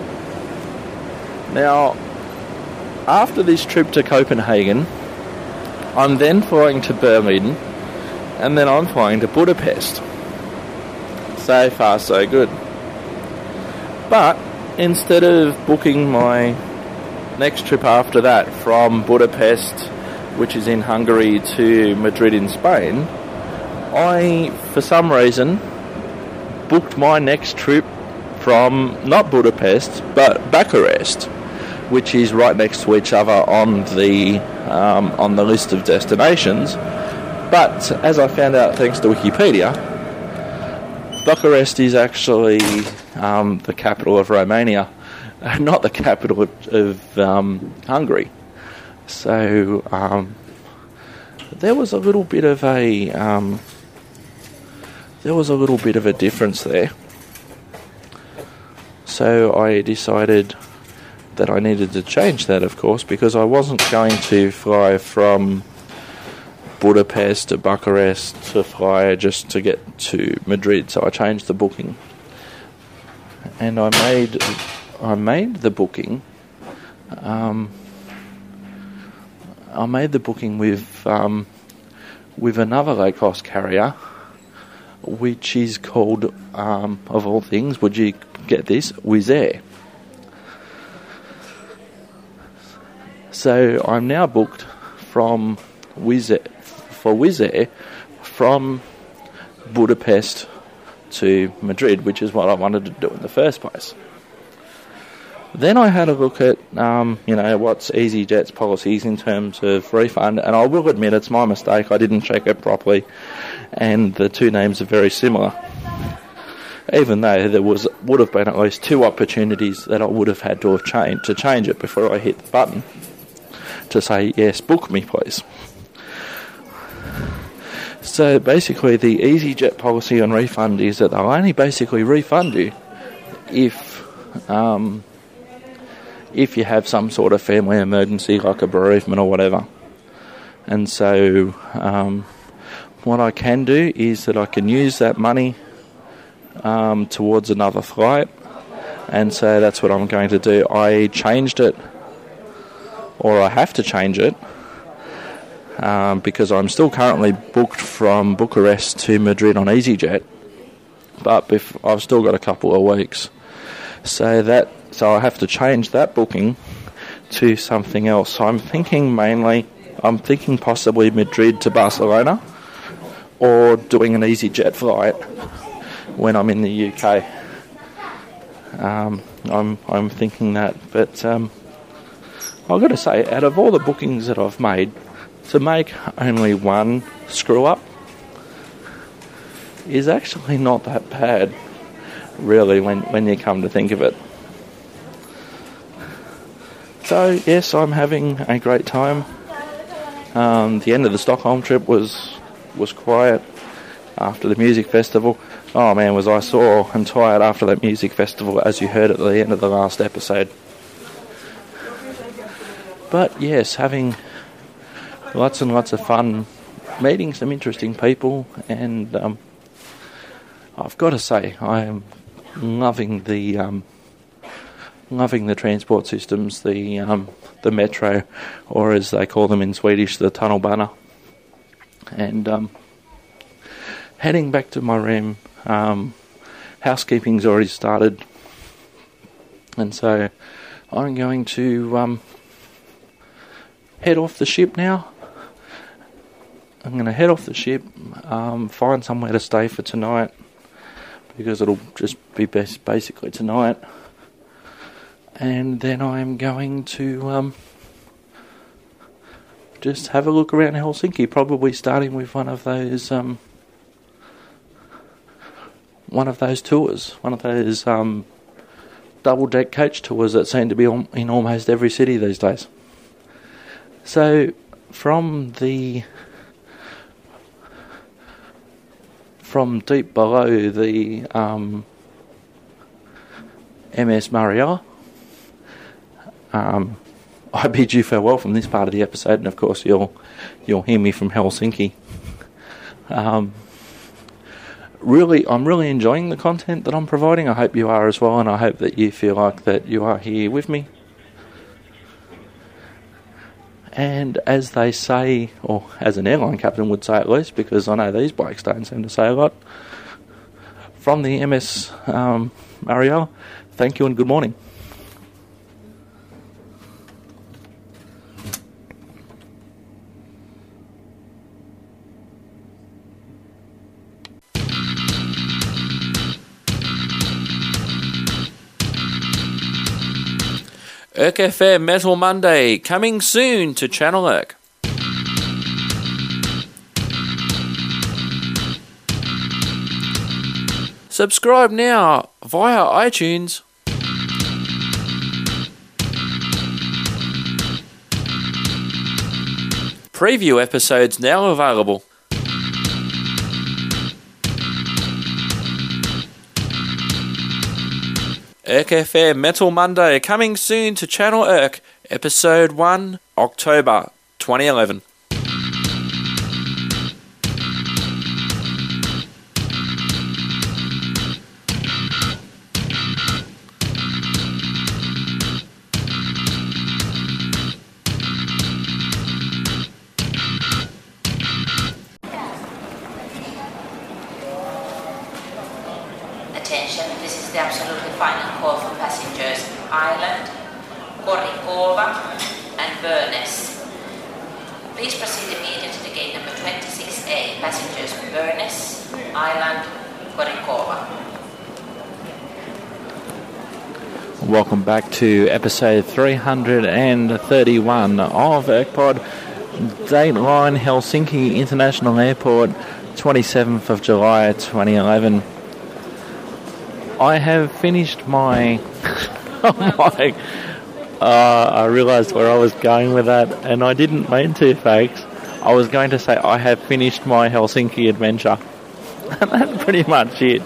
Now, after this trip to Copenhagen, I'm then flying to Berlin, and then I'm flying to Budapest. So far, so good. But instead of booking my next trip after that from Budapest, which is in Hungary, to Madrid in Spain, I, for some reason, booked my next trip from not Budapest, but Bucharest, which is right next to each other on the list of destinations. But as I found out thanks to Wikipedia, Bucharest is actually the capital of Romania, not the capital of Hungary. So there was a little bit of a difference there. So I decided that I needed to change that, of course, because I wasn't going to fly from Budapest to Bucharest to fly just to get to Madrid. So I changed the booking, and I made the booking. I made the booking with another low-cost carrier, which is called, of all things, would you get this, Wizz Air. So I'm now booked from Wizz Air from Budapest to Madrid, which is what I wanted to do in the first place. Then I had a look at, what's EasyJet's policies in terms of refund, and I will admit it's my mistake. I didn't check it properly, and the two names are very similar. Even though there would have been at least two opportunities that I would have had to have change it before I hit the button to say, yes, book me, please. So basically, the EasyJet policy on refund is that they'll only basically refund you if you have some sort of family emergency, like a bereavement or whatever. And so what I can do is that I can use that money towards another flight, and so that's what I'm going to do. I changed it, or I have to change it, because I'm still currently booked from Bucharest to Madrid on EasyJet, but I've still got a couple of weeks. So I have to change that booking to something else. So I'm thinking possibly Madrid to Barcelona, or doing an EasyJet flight when I'm in the UK. I'm thinking that, but I've got to say, out of all the bookings that I've made, to make only one screw up is actually not that bad, really, when you come to think of it. So yes, I'm having a great time. The end of the Stockholm trip was quiet after the music festival. Oh man, was I sore and tired after that music festival, as you heard at the end of the last episode. But yes, having lots and lots of fun, meeting some interesting people, and I've got to say, I am loving the transport systems, the metro, or as they call them in Swedish, the tunnelbana. And heading back to my room, housekeeping's already started, and so I'm going to head off the ship now. I'm going to head off the ship, find somewhere to stay for tonight, because it'll just be basically tonight. And then I'm going to just have a look around Helsinki, probably starting with one of those tours, one of those double-deck coach tours that seem to be in almost every city these days. So from deep below the MS Maria, I bid you farewell from this part of the episode, and of course you'll hear me from Helsinki. I'm really enjoying the content that I'm providing. I hope you are as well, and I hope that you feel like that you are here with me. And as they say, or as an airline captain would say at least, because I know these blokes don't seem to say a lot, from the MS Mariella, thank you and good morning. Erk FM Metal Monday, coming soon to Channel Erk. Subscribe now via iTunes. Preview episodes now available. Erk FM Metal Monday, coming soon to Channel Erk, Episode 1, October 2011. Attention, this is the absolutely final call for passengers Island, Korikova and Burness. Please proceed immediately to gate number 26A, passengers Burness, Island, Korikova. Welcome back to episode 331 of ErkPod, Dateline Helsinki International Airport, 27th of July 2011. I have finished my... I realised where I was going with that, and I didn't mean to, folks. I was going to say I have finished my Helsinki adventure. And that's pretty much it.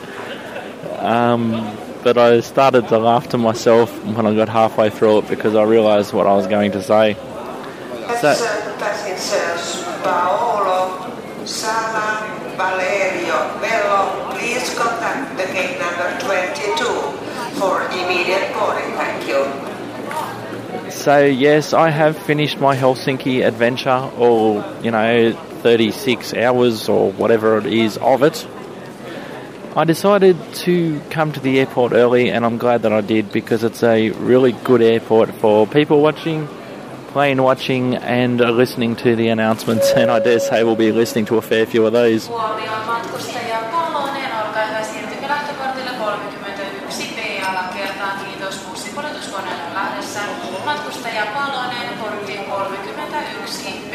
But I started to laugh to myself when I got halfway through it because I realised what I was going to say. Passengers Paolo, Sara, Valerio, Bello, please contact the gate number 22 for immediate boarding. Thank you. So yes, I have finished my Helsinki adventure, or 36 hours or whatever it is of it. I decided to come to the airport early, and I'm glad that I did because it's a really good airport for people watching, plane watching, and listening to the announcements, and I dare say we'll be listening to a fair few of those. Huomioon matkustaja Palonen, olkaa hyvä, siirtykö lähtökortille 31B alakertaan, kiitos, bussikuljetuskoneen on lähdössä. Matkustaja Palonen, kortti 31B.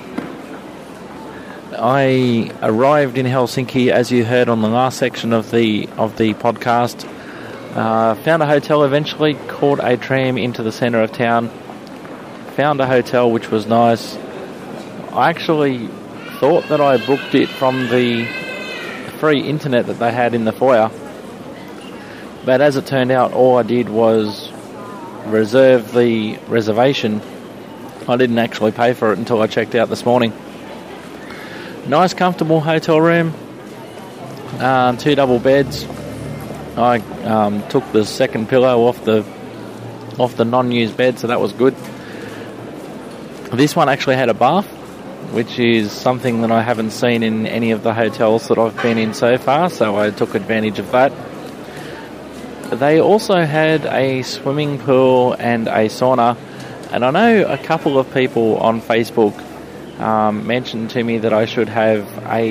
I arrived in Helsinki, as you heard on the last section of the podcast. Found a hotel eventually, caught a tram into the centre of town. Found a hotel which was nice. I actually thought that I booked it from the free internet that they had in the foyer. But as it turned out, all I did was reserve the reservation. I didn't actually pay for it until I checked out this morning. Nice, comfortable hotel room. 2 double beds. I took the second pillow off the non-used bed, so that was good. This one actually had a bath, which is something that I haven't seen in any of the hotels that I've been in so far, so I took advantage of that. They also had a swimming pool and a sauna, and I know a couple of people on Facebook mentioned to me that I should have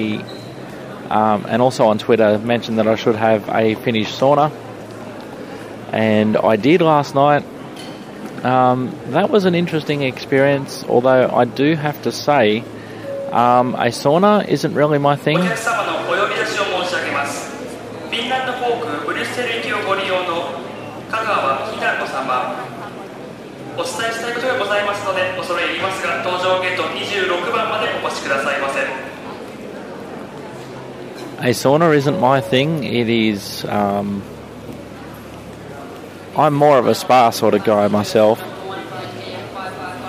and also on Twitter mentioned that I should have a Finnish sauna, and I did last night. That was an interesting experience, although I do have to say a sauna isn't really my thing. A sauna isn't my thing. It is... I'm more of a spa sort of guy myself.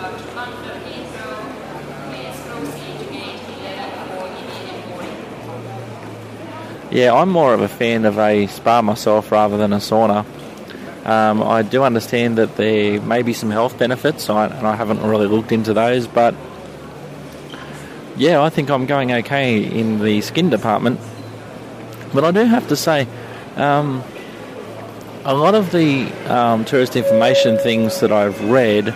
Yeah, I'm more of a fan of a spa myself rather than a sauna. I do understand that there may be some health benefits, and I haven't really looked into those, but yeah, I think I'm going okay in the skin department. But I do have to say, a lot of the tourist information things that I've read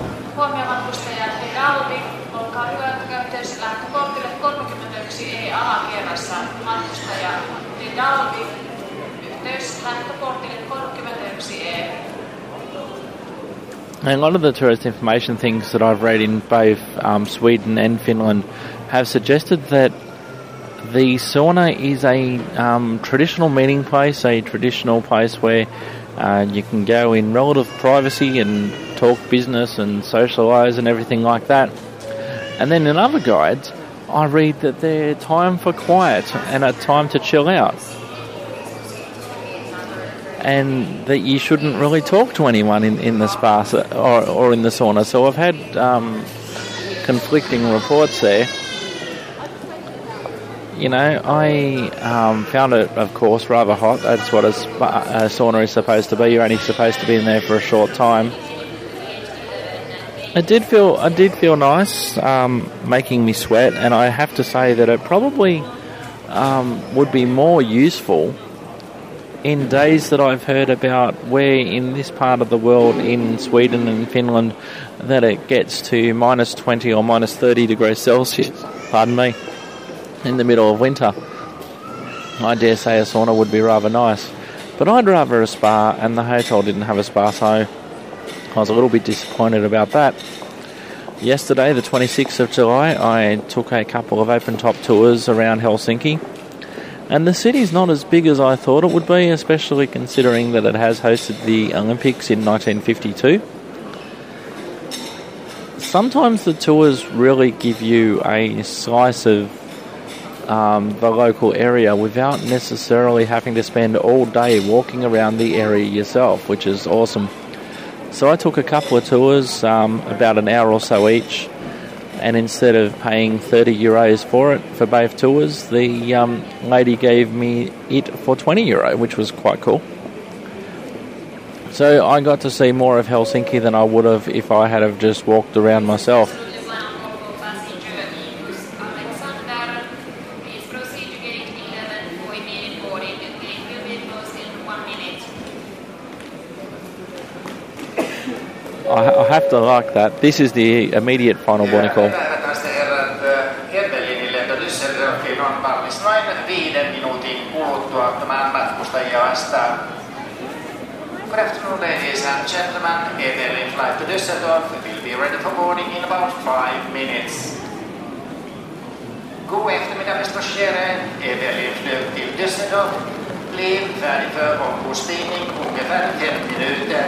a lot of the tourist information things that I've read in both Sweden and Finland have suggested that the sauna is a traditional meeting place, a traditional place where you can go in relative privacy and talk business and socialise and everything like that. And then in other guides, I read that they're time for quiet and a time to chill out. And that you shouldn't really talk to anyone in the spa or in the sauna. So I've had conflicting reports there. You know, I found it, of course, rather hot. That's what a sauna is supposed to be. You're only supposed to be in there for a short time. I did feel nice, making me sweat, and I have to say that it probably would be more useful in days that I've heard about where in this part of the world, in Sweden and Finland, that it gets to minus 20 or minus 30 degrees Celsius, pardon me, in the middle of winter. I dare say a sauna would be rather nice. But I'd rather a spa, and the hotel didn't have a spa, so I was a little bit disappointed about that. Yesterday, the 26th of July, I took a couple of open-top tours around Helsinki. And the city's not as big as I thought it would be, especially considering that it has hosted the Olympics in 1952. Sometimes the tours really give you a slice of the local area without necessarily having to spend all day walking around the area yourself, which is awesome. So I took a couple of tours, about an hour or so each, and instead of paying €30 for it for both tours, the lady gave me it for €20, which was quite cool. So I got to see more of Helsinki than I would have if I had have just walked around myself. I have to like that. This is the immediate final boarding call. Good afternoon, ladies and gentlemen. Air flight to Düsseldorf will be ready for boarding in about 5 minutes. God eftermiddag, Mr. Passagerare. Air flyg till Düsseldorf blir färdig för ombordstigning ungefär 5 minuter.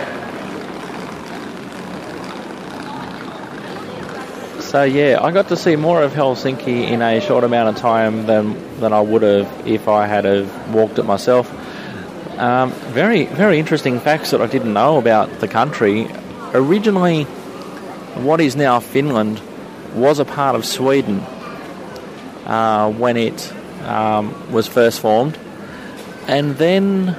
So yeah, I got to see more of Helsinki in a short amount of time than I would have if I had have walked it myself. Very, very interesting facts that I didn't know about the country. Originally, what is now Finland was a part of Sweden when it was first formed, and then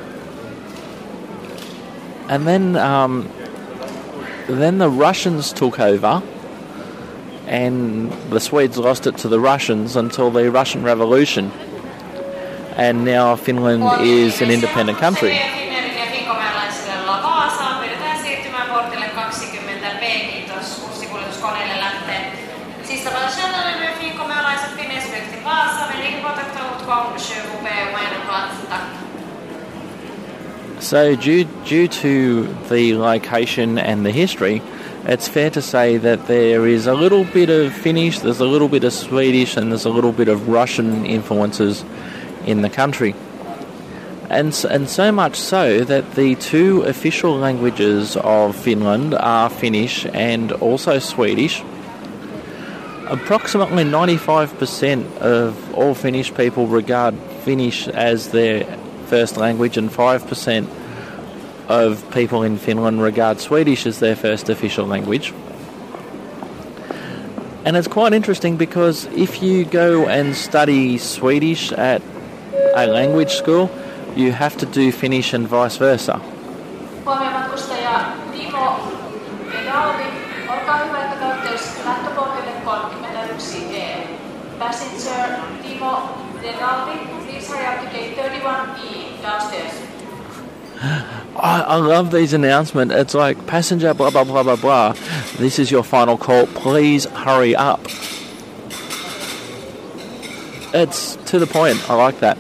the Russians took over, and the Swedes lost it to the Russians until the Russian Revolution. And now Finland is an independent country. So due to the location and the history, it's fair to say that there is a little bit of Finnish, there's a little bit of Swedish, and there's a little bit of Russian influences in the country. And so much so that the two official languages of Finland are Finnish and also Swedish. Approximately 95% of all Finnish people regard Finnish as their first language, and 5% of people in Finland regard Swedish as their first official language. And it's quite interesting because if you go and study Swedish at a language school, you have to do Finnish and vice versa. Huomio matkustaja Timo Vedalvi, olkaa hyvä, että käytte lähtöportille 31E. Passenger Timo Vedalvi, please hurry up to gate 31E downstairs. I love these announcements. It's like, passenger blah blah blah blah blah. This is your final call. Please hurry up. It's to the point. I like that.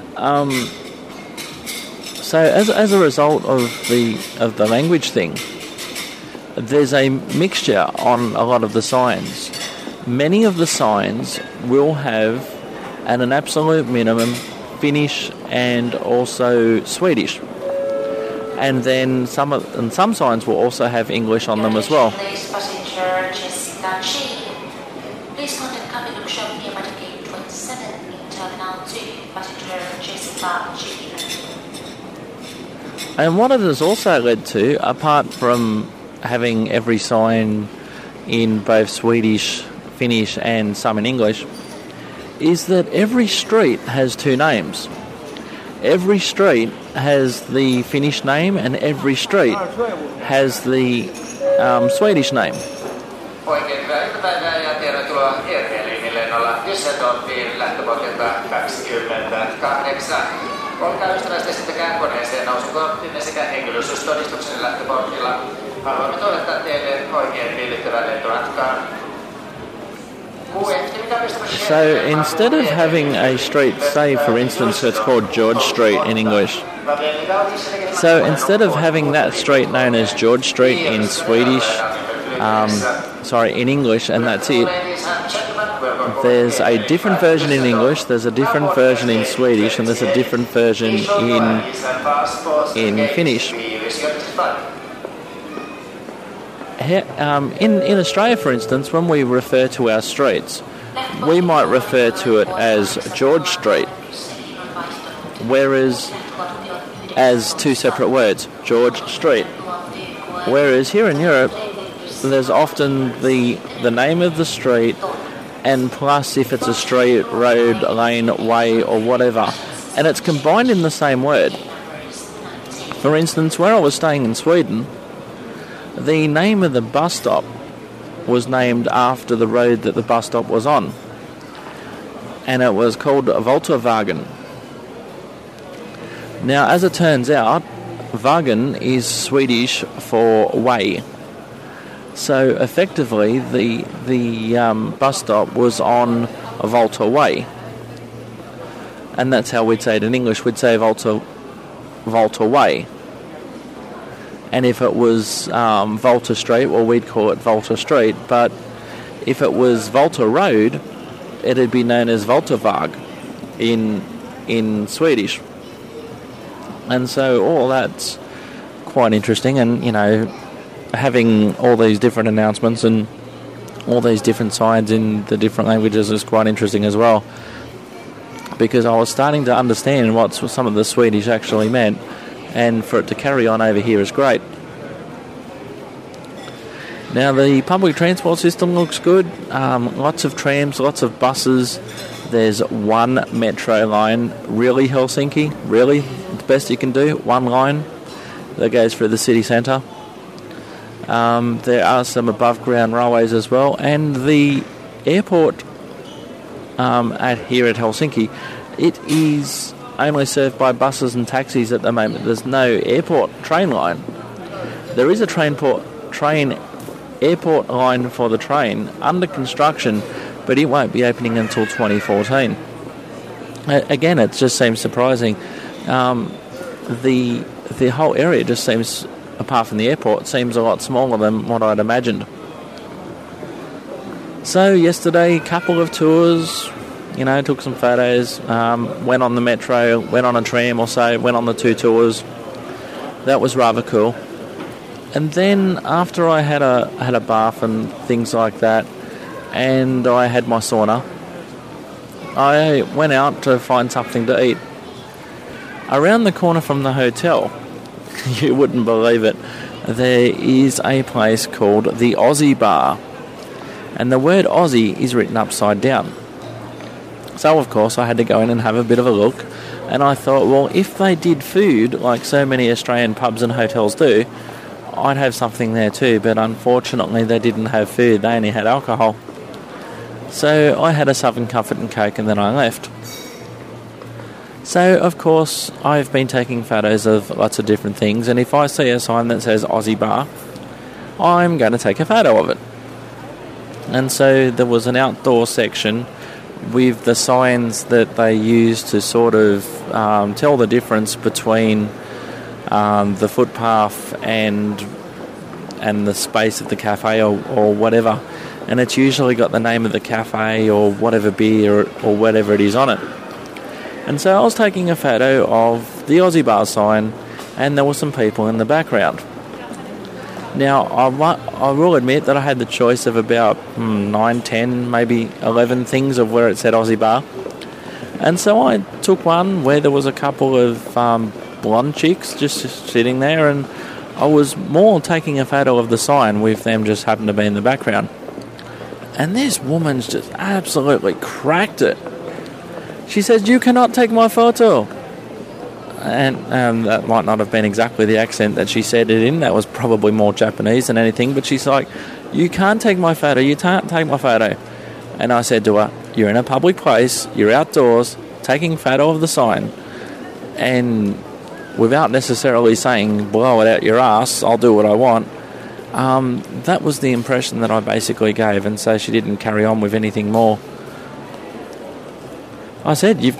So as a result of the language thing, there's a mixture on a lot of the signs. Many of the signs will have, at an absolute minimum, Finnish and also Swedish. And then some signs will also have English on them as well. Passenger Jessica Sheehan. Please contact Capitol Shop near gate 27 in Terminal 2. Passenger Jessica Sheehan. And what it has also led to, apart from having every sign in both Swedish, Finnish and some in English, is that every street has two names. Every street has the Finnish name and every street has the Swedish name. Oikein hyvää iltapäivää ja tervetuloa ERV-linjille lennolla Düsseldorfiin lähtöportilta 28. Olkaa ystävällisesti esittäkää koneeseen nousukorttinne sekä henkilöllisyystodistuksenne lähtöportilla. Haluamme toivottaa teille oikein viihdyttävää lentomatkaa. So instead of having a street, say for instance it's called George Street in English, so instead of having that street known as George Street in in English, and that's it, there's a different version in English, there's a different version in Swedish, and there's a different version in Finnish. In Australia, for instance, when we refer to our streets, we might refer to it as George Street, whereas as two separate words, George Street. Whereas here in Europe, there's often the name of the street, and plus if it's a street, road, lane, way, or whatever, and it's combined in the same word. For instance, where I was staying in Sweden, the name of the bus stop was named after the road that the bus stop was on, and it was called Voltavägen. Now, as it turns out, Vägen is Swedish for way. So effectively, the bus stop was on Volta Way, and that's how we'd say it in English. We'd say Volta Way. And if it was Volta Street, well, we'd call it Volta Street. But if it was Volta Road, it'd be known as Voltaväg in Swedish. And so all that's quite interesting. And, you know, having all these different announcements and all these different signs in the different languages is quite interesting as well. Because I was starting to understand what some of the Swedish actually meant. And for it to carry on over here is great. Now the public transport system looks good. Lots of trams, lots of buses. There's one metro line. Really, Helsinki? Really? The best you can do? One line that goes through the city centre. There are some above ground railways as well. And the airport here at Helsinki, it is only served by buses and taxis at the moment. There's no airport train line. There is a airport line for the train under construction, but it won't be opening until 2014. Again, it just seems surprising. The whole area just seems, apart from the airport, seems a lot smaller than what I'd imagined. So yesterday, couple of tours. You know, took some photos, went on the metro, went on a tram or so, went on the 2 tours. That was rather cool. And then after I had a bath and things like that, and I had my sauna, I went out to find something to eat. Around the corner from the hotel, you wouldn't believe it, there is a place called the Aussie Bar. And the word Aussie is written upside down. So, of course, I had to go in and have a bit of a look And I thought, well, if they did food like so many Australian pubs and hotels do, I'd have something there too. But unfortunately, they didn't have food. They only had alcohol. So I had a Southern Comfort and Coke, and then I left. So, of course, I've been taking photos of lots of different things, and if I see a sign that says Aussie Bar, I'm going to take a photo of it. And so there was an outdoor section with the signs that they use to sort of tell the difference between the footpath and the space of the cafe or whatever. And it's usually got the name of the cafe or whatever beer or whatever it is on it. And so I was taking a photo of the Aussie Bar sign, and there were some people in the background. Now, I will admit that I had the choice of about 9, 10, maybe 11 things of where it said Aussie Bar. And so I took one where there was a couple of blonde chicks just sitting there, and I was more taking a photo of the sign with them just happened to be in the background. And this woman's just absolutely cracked it. She says, "You cannot take my photo." And that might not have been exactly the accent that she said it in. That was probably more Japanese than anything. But she's like, "You can't take my photo. You can't take my photo." And I said to her, "You're in a public place. You're outdoors, taking photo of the sign. And without necessarily saying, blow it out your ass, I'll do what I want." That was the impression that I basically gave. And so she didn't carry on with anything more. I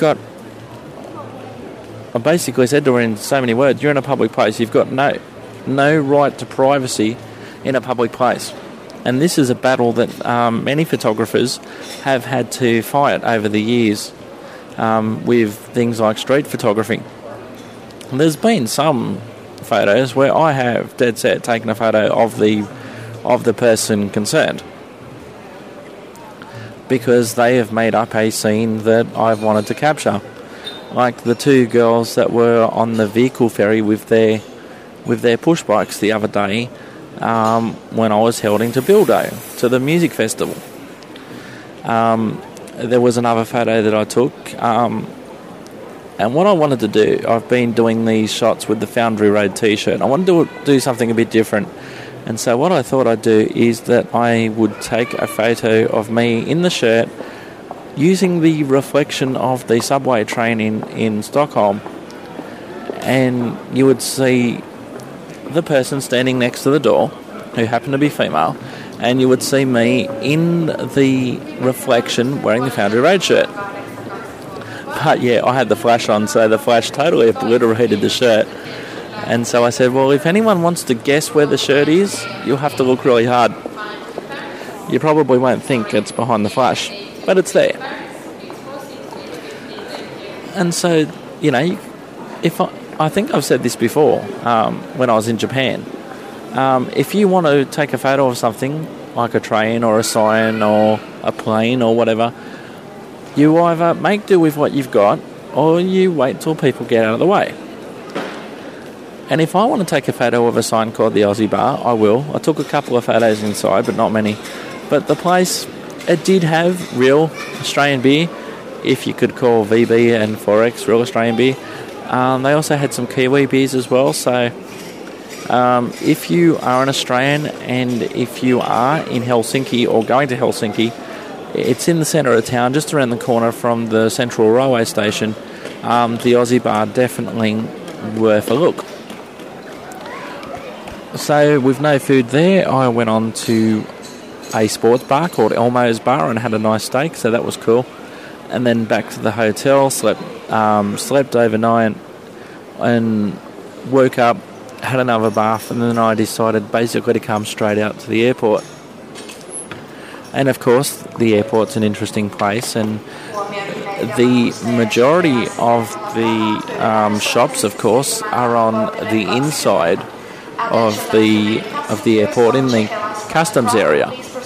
basically said to her in so many words, "You're in a public place. You've got no right to privacy in a public place." And this is a battle that many photographers have had to fight over the years with things like street photography. There's been some photos where I have dead set taken a photo of the person concerned, because they have made up a scene that I've wanted to capture. Like the two girls that were on the vehicle ferry with their push bikes the other day when I was heading to Bildo, to the music festival. There was another photo that I took, and what I wanted to do, I've been doing these shots with the Foundry Road t-shirt. I wanted to do something a bit different. And so what I thought I'd do is that I would take a photo of me in the shirt using the reflection of the subway train in Stockholm, and you would see the person standing next to the door, who happened to be female, and you would see me in the reflection wearing the Foundry Road shirt. But yeah, I had the flash on, so the flash totally obliterated the shirt. And so I said, well, if anyone wants to guess where the shirt is, you'll have to look really hard. You probably won't think it's behind the flash, but it's there. And so, I think I've said this before when I was in Japan. If you want to take a photo of something, like a train or a sign or a plane or whatever, you either make do with what you've got, or you wait till people get out of the way. And if I want to take a photo of a sign called the Aussie Bar, I will. I took a couple of photos inside, but not many. But the place, it did have real Australian beer, if you could call VB and Forex real Australian beer. They also had some Kiwi beers as well. So if you are an Australian and if you are in Helsinki or going to Helsinki, it's in the centre of town, just around the corner from the Central Railway Station. The Aussie Bar definitely worth a look. So with no food there, I went on to a sports bar called Elmo's Bar and had a nice steak, so that was cool. And then back to the hotel, slept overnight and woke up, had another bath, and then I decided basically to come straight out to the airport. And of course, the airport's an interesting place, and the majority of the shops, of course, are on the inside of the airport in the customs area.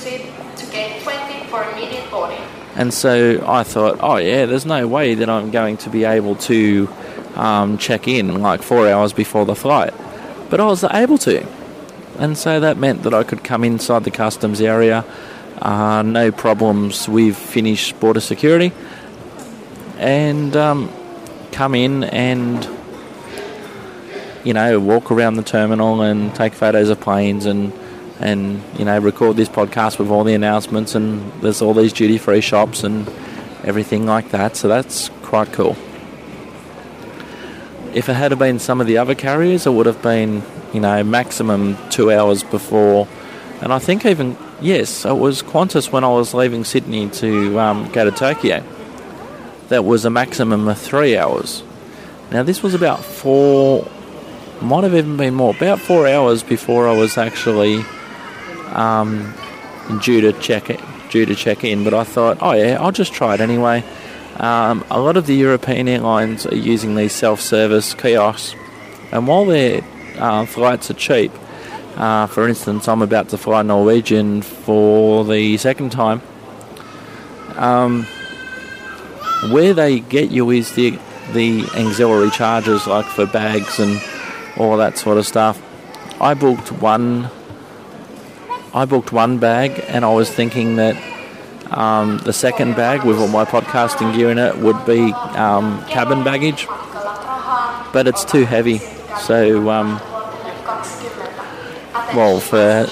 And so I thought, oh yeah, there's no way that I'm going to be able to check in like 4 hours before the flight. But I was able to. And so that meant that I could come inside the customs area, no problems with Finnish border security, and come in and, you know, walk around the terminal and take photos of planes and you know, record this podcast with all the announcements, and there's all these duty-free shops and everything like that, so that's quite cool. If it had been some of the other carriers, it would have been, you know, maximum 2 hours before, and I think even, yes, it was Qantas when I was leaving Sydney to go to Tokyo. That was a maximum of 3 hours. Now this was about might have even been more, about 4 hours before I was actually due to check in, but I thought, oh yeah, I'll just try it anyway. A lot of the European airlines are using these self-service kiosks, and while their flights are cheap, for instance, I'm about to fly Norwegian for the second time, where they get you is the auxiliary charges, like for bags and all that sort of stuff. I booked one bag, and I was thinking that the second bag with all my podcasting gear in it would be cabin baggage, but it's too heavy. So, well, for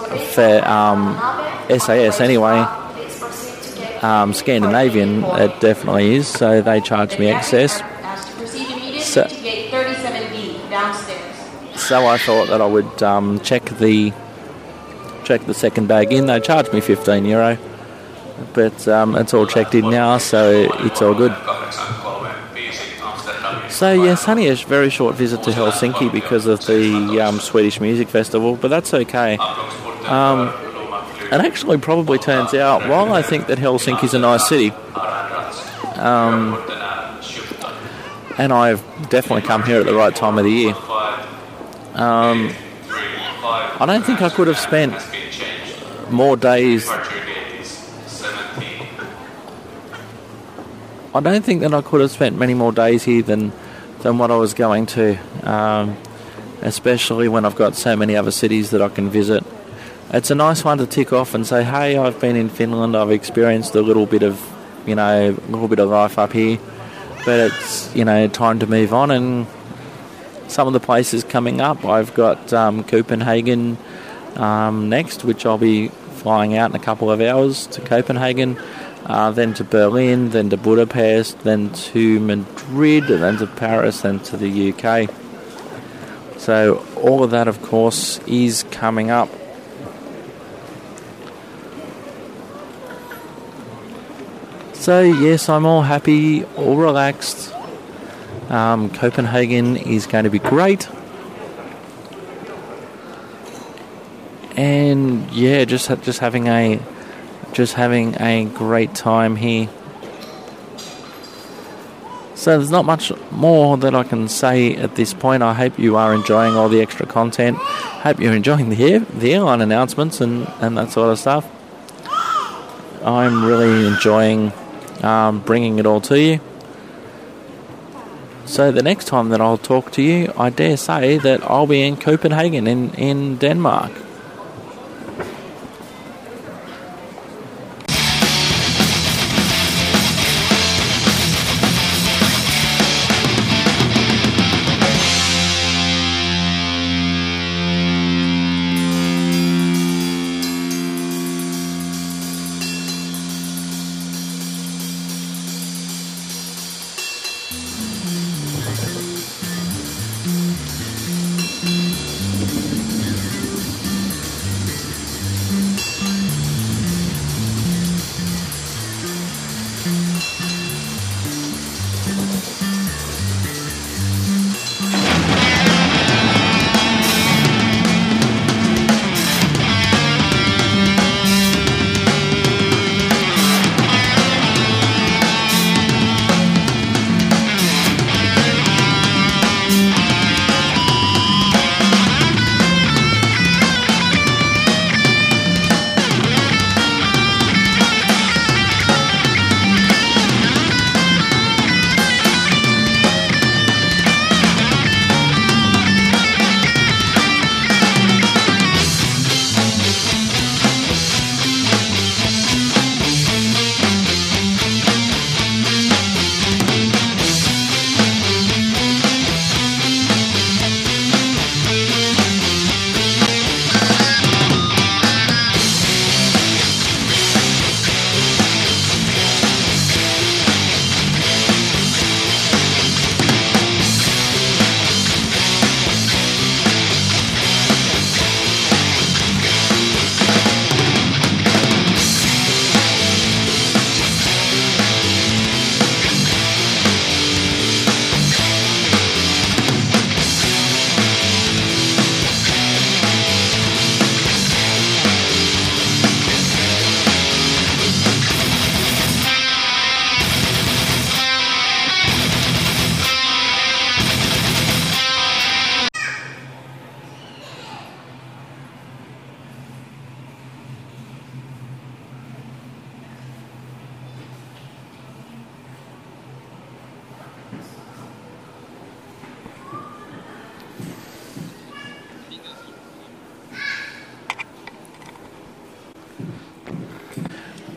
SAS anyway, Scandinavian it definitely is. So they charged me excess. So I thought that I would check the second bag in. They charged me €15, but it's all checked in now, so it's all good. So yes, only a very short visit to Helsinki because of the Swedish Music Festival, but that's okay. It actually probably turns out, while I think that Helsinki's a nice city, and I've definitely come here at the right time of the year, I don't think I could have spent more days. I don't think that I could have spent many more days here than what I was going to, especially when I've got so many other cities that I can visit. It's a nice one to tick off and say, hey, I've been in Finland, I've experienced a little bit of life up here, but it's, you know, time to move on. And some of the places coming up, I've got Copenhagen next, which I'll be flying out in a couple of hours to Copenhagen, then to Berlin, then to Budapest, then to Madrid, and then to Paris, then to the UK. So all of that, of course, is coming up. So yes, I'm all happy, all relaxed. Copenhagen is going to be great. And yeah, just having a great time here. So there's not much more that I can say at this point. I hope you are enjoying all the extra content. Hope you're enjoying the airline announcements and that sort of stuff. I'm really enjoying bringing it all to you. So the next time that I'll talk to you, I dare say that I'll be in Copenhagen in Denmark.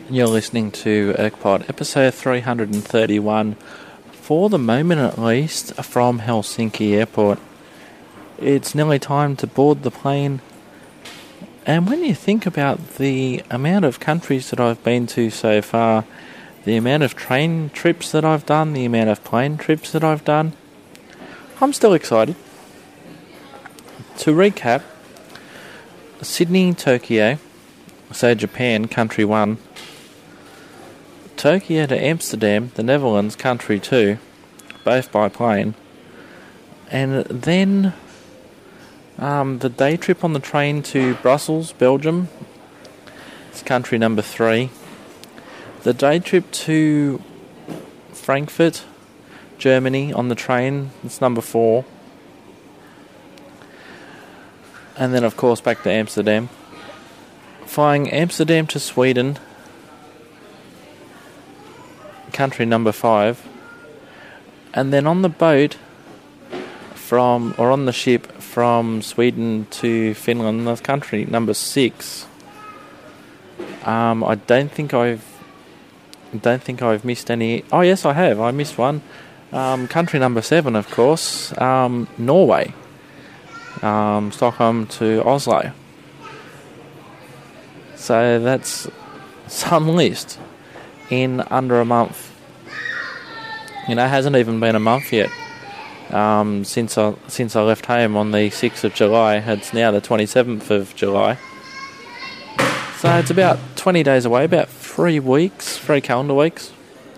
You're listening to ErkPod, episode 331, for the moment at least, from Helsinki Airport. It's nearly time to board the plane, and when you think about the amount of countries that I've been to so far, the amount of train trips that I've done, the amount of plane trips that I've done, I'm still excited. To recap, Sydney, Tokyo, so Japan, country 1, Tokyo to Amsterdam, the Netherlands, country 2, both by plane, and then the day trip on the train to Brussels, Belgium, it's country number 3, the day trip to Frankfurt, Germany on the train, it's number 4, and then of course back to Amsterdam. Flying Amsterdam to Sweden, country number 5, and then on the boat on the ship from Sweden to Finland, that's country number 6. I don't think I've missed any. Oh yes, I have. I missed one. Country number 7, of course, Norway, Stockholm to Oslo. So that's some list in under a month. It hasn't even been a month yet since I left home on the 6th of July. It's now the 27th of July. So it's about 20 days away, about 3 calendar weeks.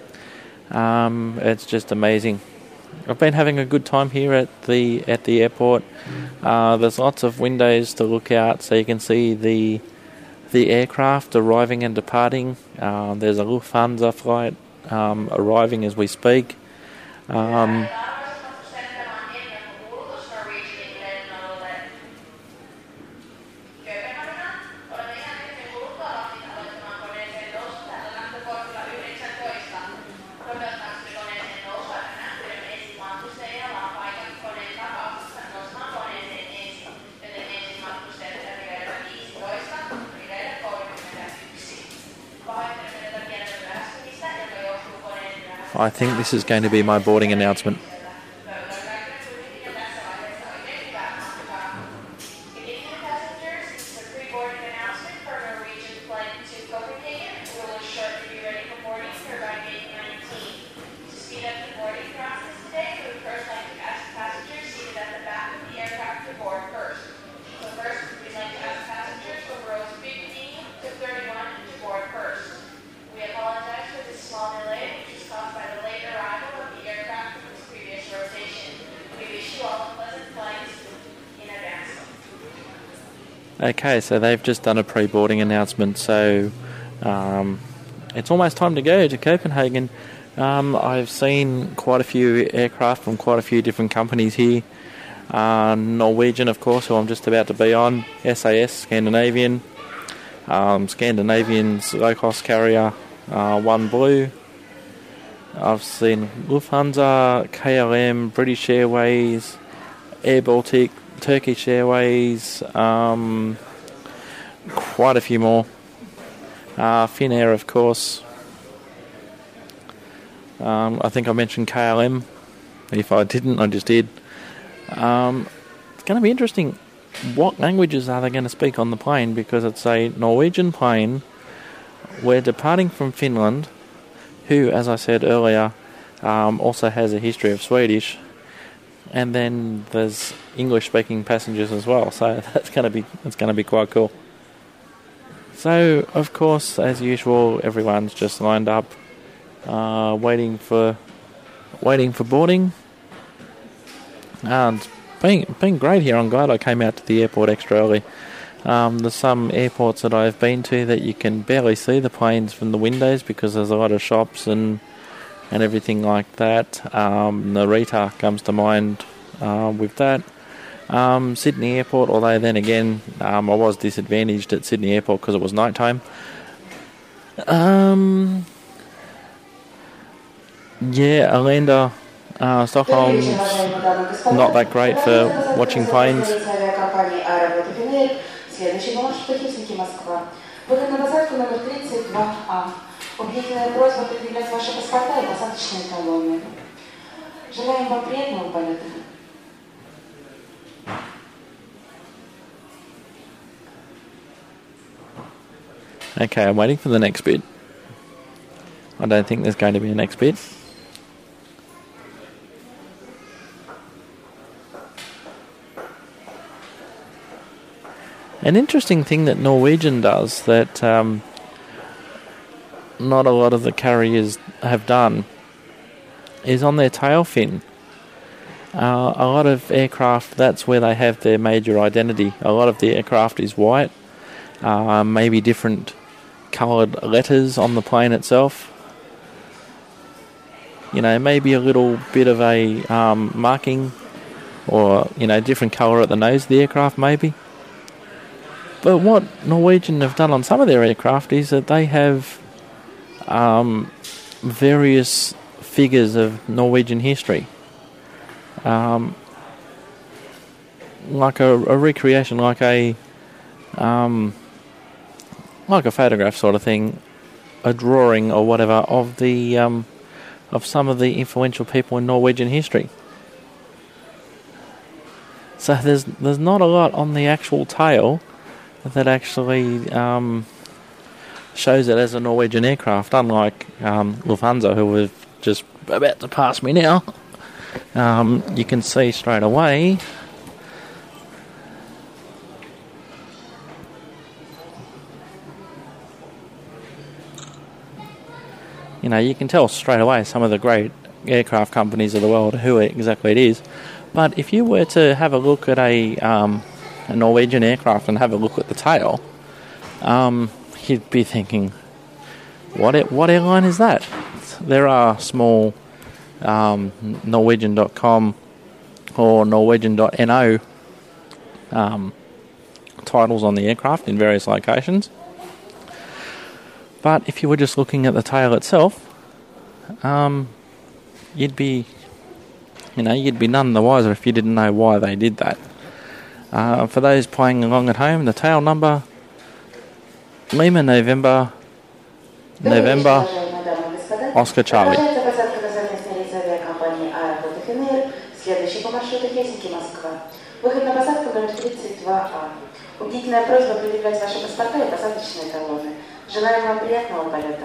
It's just amazing. I've been having a good time here at the airport. There's lots of windows to look out so you can see the aircraft arriving and departing. There's a Lufthansa flight arriving as we speak. I think this is going to be my boarding announcement. Okay, so they've just done a pre-boarding announcement, so it's almost time to go to Copenhagen. I've seen quite a few aircraft from quite a few different companies here. Norwegian, of course, who I'm just about to be on, SAS, Scandinavian, Scandinavian's low-cost carrier, One Blue. I've seen Lufthansa, KLM, British Airways, Air Baltic, Turkish Airways, quite a few more. Finnair, of course. I think I mentioned KLM. If I didn't, I just did. It's going to be interesting. What languages are they going to speak on the plane? Because it's a Norwegian plane. We're departing from Finland, who, as I said earlier, also has a history of Swedish. And then there's English-speaking passengers as well, so it's going to be quite cool. So, of course, as usual, everyone's just lined up, waiting for boarding. And it's been great here. I'm glad I came out to the airport extra early. There's some airports that I've been to that you can barely see the planes from the windows because there's a lot of shops and everything like that. Narita comes to mind with that. Sydney Airport, although then again, I was disadvantaged at Sydney Airport because it was night time. Arlanda, Stockholm's not that great for watching planes. Выход на посадку номер 32А. Убедительная просьба предъявлять ваши паспорта и посадочные талоны. Желаем вам приятного полета. Okay, I'm waiting for the next bit. I don't think there's going to be a next bit. An interesting thing that Norwegian does that not a lot of the carriers have done is on their tail fin. A lot of aircraft, that's where they have their major identity. A lot of the aircraft is white, maybe different coloured letters on the plane itself. You know, maybe a little bit of a marking or, you know, different colour at the nose of the aircraft maybe. But what Norwegian have done on some of their aircraft is that they have various figures of Norwegian history. Like a recreation, like a photograph sort of thing, a drawing or whatever of the of some of the influential people in Norwegian history. So there's not a lot on the actual tail that actually shows it as a Norwegian aircraft, unlike Lufthansa, who are just about to pass me now. You can see straight away you know, you can tell straight away some of the great aircraft companies of the world who exactly it is. But if you were to have a look at a Norwegian aircraft and have a look at the tail, you'd be thinking, what airline is that? There are small Norwegian.com or Norwegian.no titles on the aircraft in various locations. But if you were just looking at the tail itself, you'd be none the wiser if you didn't know why they did that. For those playing along at home, the tail number, Lima November, Oscar Charlie. Следующий по маршруту Хельсинки-Москва. Выход на посадку номер 32А. Убедительная просьба предъявлять ваши паспорта и посадочные талоны. Желаем вам приятного полета.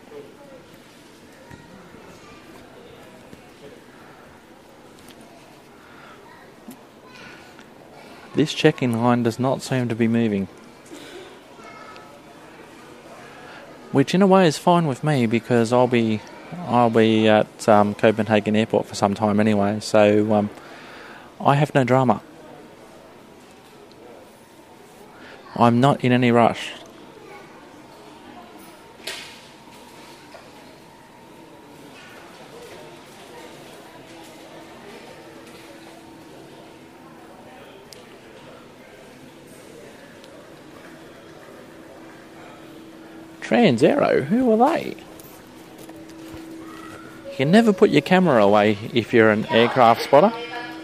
This check-in line does not seem to be moving. Which in a way is fine with me because I'll be at Copenhagen Airport for some time anyway, so I have no drama. I'm not in any rush. Transaero, who are they? You can never put your camera away if you're an aircraft spotter.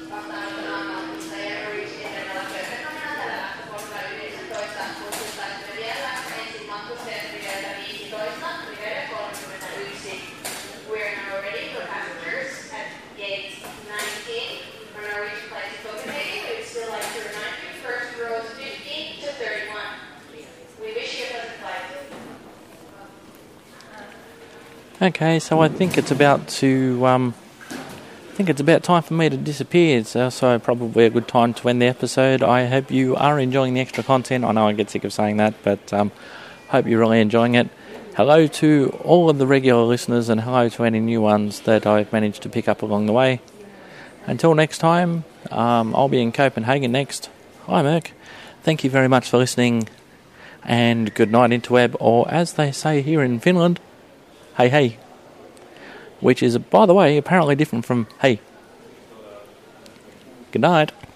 Okay, so I think it's about time for me to disappear. It's also probably a good time to end the episode. I hope you are enjoying the extra content. I know I get sick of saying that, but hope you're really enjoying it. Hello to all of the regular listeners and hello to any new ones that I've managed to pick up along the way. Until next time, I'll be in Copenhagen next. Hi, Merc. Thank you very much for listening, and good night, interweb, or as they say here in Finland, hey hey, which is, by the way, apparently different from hey. Good night.